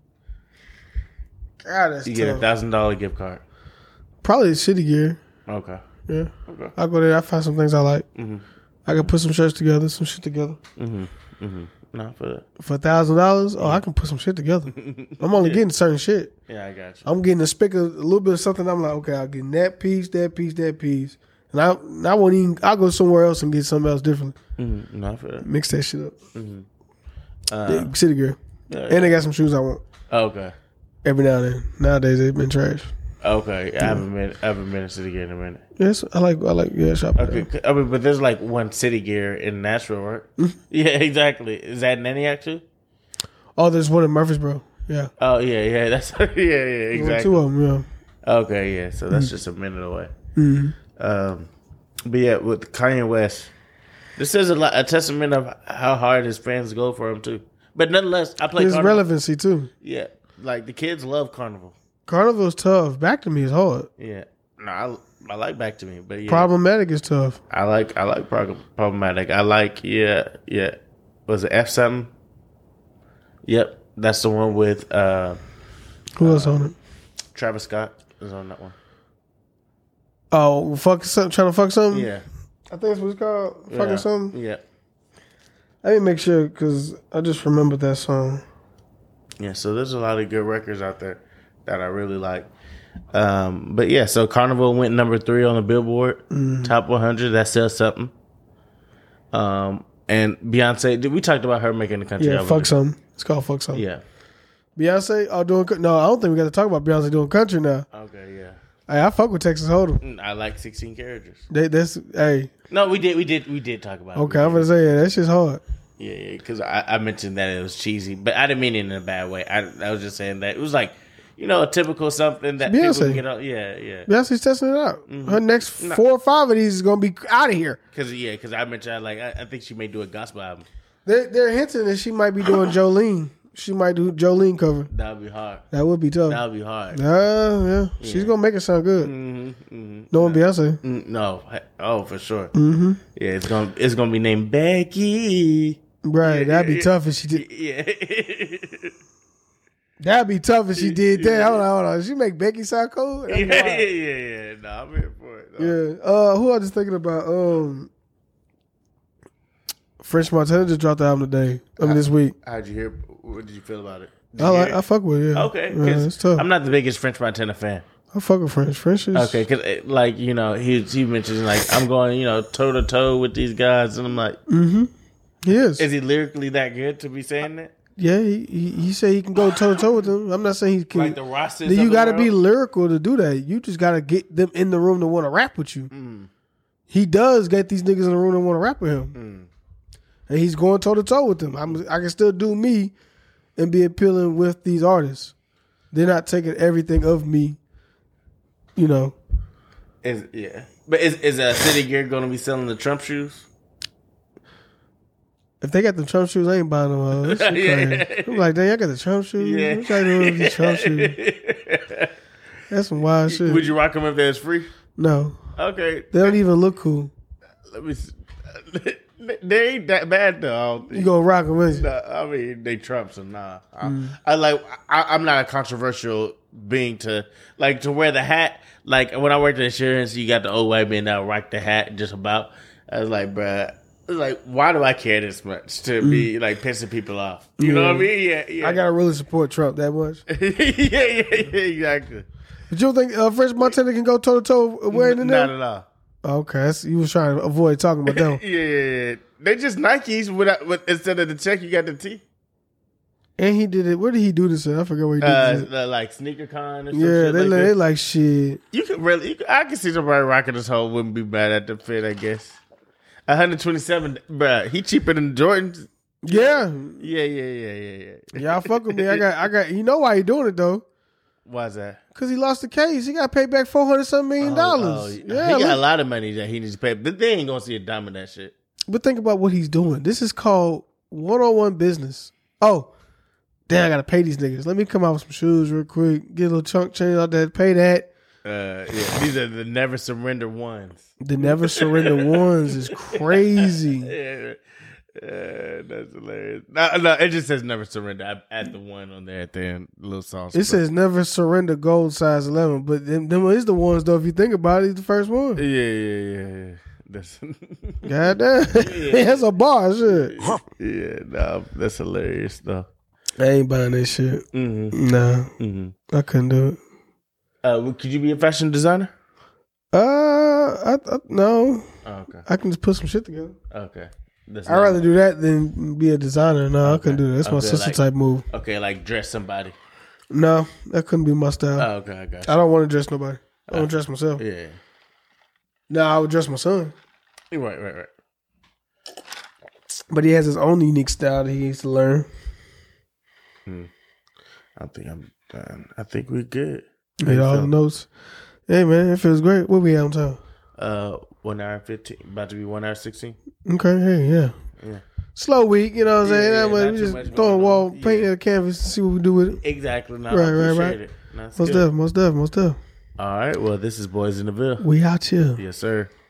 God, that's You tough. get a thousand dollar gift card. Probably City Gear. Okay. Yeah. Okay. I'll go there. I find some things I like. Mm-hmm. I can put some shirts together, some shit together. Mm-hmm. Mm-hmm. Not for that. For a thousand dollars, oh, I can put some shit together. I'm only getting certain shit. Yeah, I got you. I'm getting a spick of a little bit of something. I'm like, okay, I'll get that piece, that piece, that piece, and I, I won't even. I'll go somewhere else and get something else different. Mm-hmm. Not for that. Mix that shit up. Mm-hmm. Uh, Yeah, City Gear, yeah, and they got some shoes I want. Okay. Every now and then. Nowadays they've been trash. Okay. I haven't been. I haven't been to City Gear in a minute. Yes, I like. I like. Yeah, shopping. Okay. I mean, but there's like one City Gear in Nashville, right? Mm-hmm. Yeah, exactly. Is that in Antioch too? Oh, there's one in Murfreesboro. Yeah. Oh yeah, yeah. That's yeah, yeah. Exactly. Two of them. Yeah. Okay, yeah. So that's mm-hmm. just a minute away. Mm-hmm. Um, but yeah, with Kanye West, this is a lot, a testament of how hard his fans go for him too. But nonetheless, I play. There's Carnival. relevancy too. Yeah, like the kids love Carnival. Carnival's tough. Back to Me is hard. Yeah, no, I, I like Back to Me, but yeah, Problematic is tough. I like I like prog- Problematic. I like yeah yeah. Was it F something? Yep, that's the one with uh, who else uh, on it? Travis Scott is on that one. Oh, fuck something, trying to fuck something? Yeah. I think that's what it's called. Yeah. Fucking something? Yeah. Let me make sure, because I just remembered that song. Yeah, so there's a lot of good records out there that I really like. Um, but yeah, so Carnival went number three on the Billboard Mm. Top one hundred. That says something. Um, and Beyonce, did we talked about her making the country Yeah, album? fuck something. It's called Fuck Something. Yeah. Beyonce, oh, doing, no, I don't think we got to talk about Beyonce doing country now. Okay, yeah. Hey, I fuck with Texas Hold'em. Mm, I like sixteen characters. They, that's, hey. No, we did, we did, we did talk about it. Okay, I'm going to say, yeah, that shit's hard. Yeah, yeah, because I, I mentioned that it was cheesy, but I didn't mean it in a bad way. I, I was just saying that it was like, you know, a typical something that Beyonce. people get on. Yeah, yeah. Beyonce's testing it out. Mhm. Her next No. four or five of these is going to be out of here. Because yeah, because I mentioned like I, I think she may do a gospel album. They're, they're hinting that she might be doing Jolene. She might do Jolene cover. That would be hard. That would be tough. That would be hard. Uh, yeah. She's Yeah. going to make it sound good. Mm-hmm, mm-hmm. Knowing Beyonce. Mm, no, oh for sure. Mm-hmm. Yeah, it's gonna it's gonna be named Becky. Right, Yeah, that'd be yeah, tough if she did. Yeah, That'd be tough if she did that. Hold on, hold on. She make Becky sound cool? yeah, That'd be yeah, wild. yeah, yeah. No, I'm here for it. No. Yeah. Uh, who I was thinking about? Um, French Montana just dropped the album today. I mean, this week. How'd you hear? What did you feel about it? Did I you like. hear I it? fuck with it. Yeah. Okay, Yeah, 'cause it's tough. I'm not the biggest French Montana fan. I fuck with French. French is Okay, because like you know he he mentioned like I'm going you know toe to toe with these guys, and I'm like, Mm-hmm. He is. is he lyrically that good to be saying that? Yeah, he he, he said he can go toe to toe with them. I'm not saying he can. Like the Rosses you of the got to be world? lyrical to do that. You just got to get them in the room to want to rap with you. Mm. He does get these niggas in the room that want to rap with him, Mm. and he's going toe to toe with them. I'm, I can still do me and be appealing with these artists. They're not taking everything of me, you know. Is yeah, but is is a City Gear going to be selling the Trump shoes? If they got the Trump shoes, I ain't buying them. Uh, this shit Yeah. crazy. I'm like, damn, y'all got the Trump shoes? Yeah. What y'all doing with these Trump shoes? That's some wild shit. Would you rock them if they was free? No. Okay, They don't even look cool. let me. See. They ain't that bad though. I don't think. You gonna rock them, is you? Nah, I mean, they Trump, so nah. I, Mm. I like. I, I'm not a controversial being to like to wear the hat. Like when I worked in insurance, you got the old white man that rock the hat just about. I was like, bruh, like why do I care this much to be like pissing people off? You know what I mean? Yeah, yeah. Mm. I gotta really support Trump that much. yeah, yeah, yeah, exactly. But you don't think uh, French Montana can go toe to toe wearing in Not there? at all. Okay, that's, you was trying to avoid talking about them. yeah, yeah, yeah. They just Nikes without, with instead of the check, you got the T. And he did it. Where did he do this at? I forget where he did Uh, this. At. the, like sneaker con or some Yeah, shit they like like, that. they like shit. You could really, you could, I could see somebody rocking this whole wouldn't be bad at the fit, I guess. one twenty-seven, bruh, he cheaper than Jordans. Yeah. Yeah, yeah, yeah, yeah, yeah. Y'all fuck with me. I got, I got. You know why he doing it though? Why's that? Because he lost the case. He got paid back four hundred some million dollars. Oh, yeah, he got look. a lot of money that he needs to pay, but they ain't gonna see a dime of that shit. But think about what he's doing. This is called one-on-one business. Oh, damn! I gotta pay these niggas. Let me come out with some shoes real quick. Get a little chunk change out there. Pay that. Uh, yeah, these are the never surrender ones. The never surrender ones is crazy. Yeah, yeah, that's hilarious. No, no, it just says never surrender. I add the one on there at the end, little sauce. It says never surrender gold size eleven, but them, them is the ones though. If you think about it, he's the first one. Yeah, yeah, yeah, yeah. That's goddamn. Yeah. That's a bar, shit. Yeah, no, that's hilarious though. I ain't buying that shit. Mm-hmm. Nah, mm-hmm. I couldn't do it. Uh, could you be a fashion designer? Uh, I, I no. Oh, okay. I can just put some shit together. Okay. That's I'd not- rather do that than be a designer. No, Okay. I couldn't do that. That's my Okay, sister like- type move. Okay, like dress somebody. No, that couldn't be my style. Oh, okay, I got you. I don't want to dress nobody. I Uh, don't dress myself. Yeah. No, I would dress my son. Right, right, right. But he has his own unique style that he needs to learn. Hmm. I think I'm done. I think we're good. Get all the notes. Hey man, it feels great. What we at on time? Uh, one hour fifteen. About to be one hour sixteen. Okay, hey, yeah. Yeah. Slow week, you know what I'm saying? Yeah, That yeah, way not we too just much throw a going wall, on. paint Yeah. the canvas, and see what we do with it. Exactly. No, right, I right, appreciate right. it. No, that's Most good. def, most def, most def. All right. Well, this is Boys in the Ville. We out here. Yes, sir.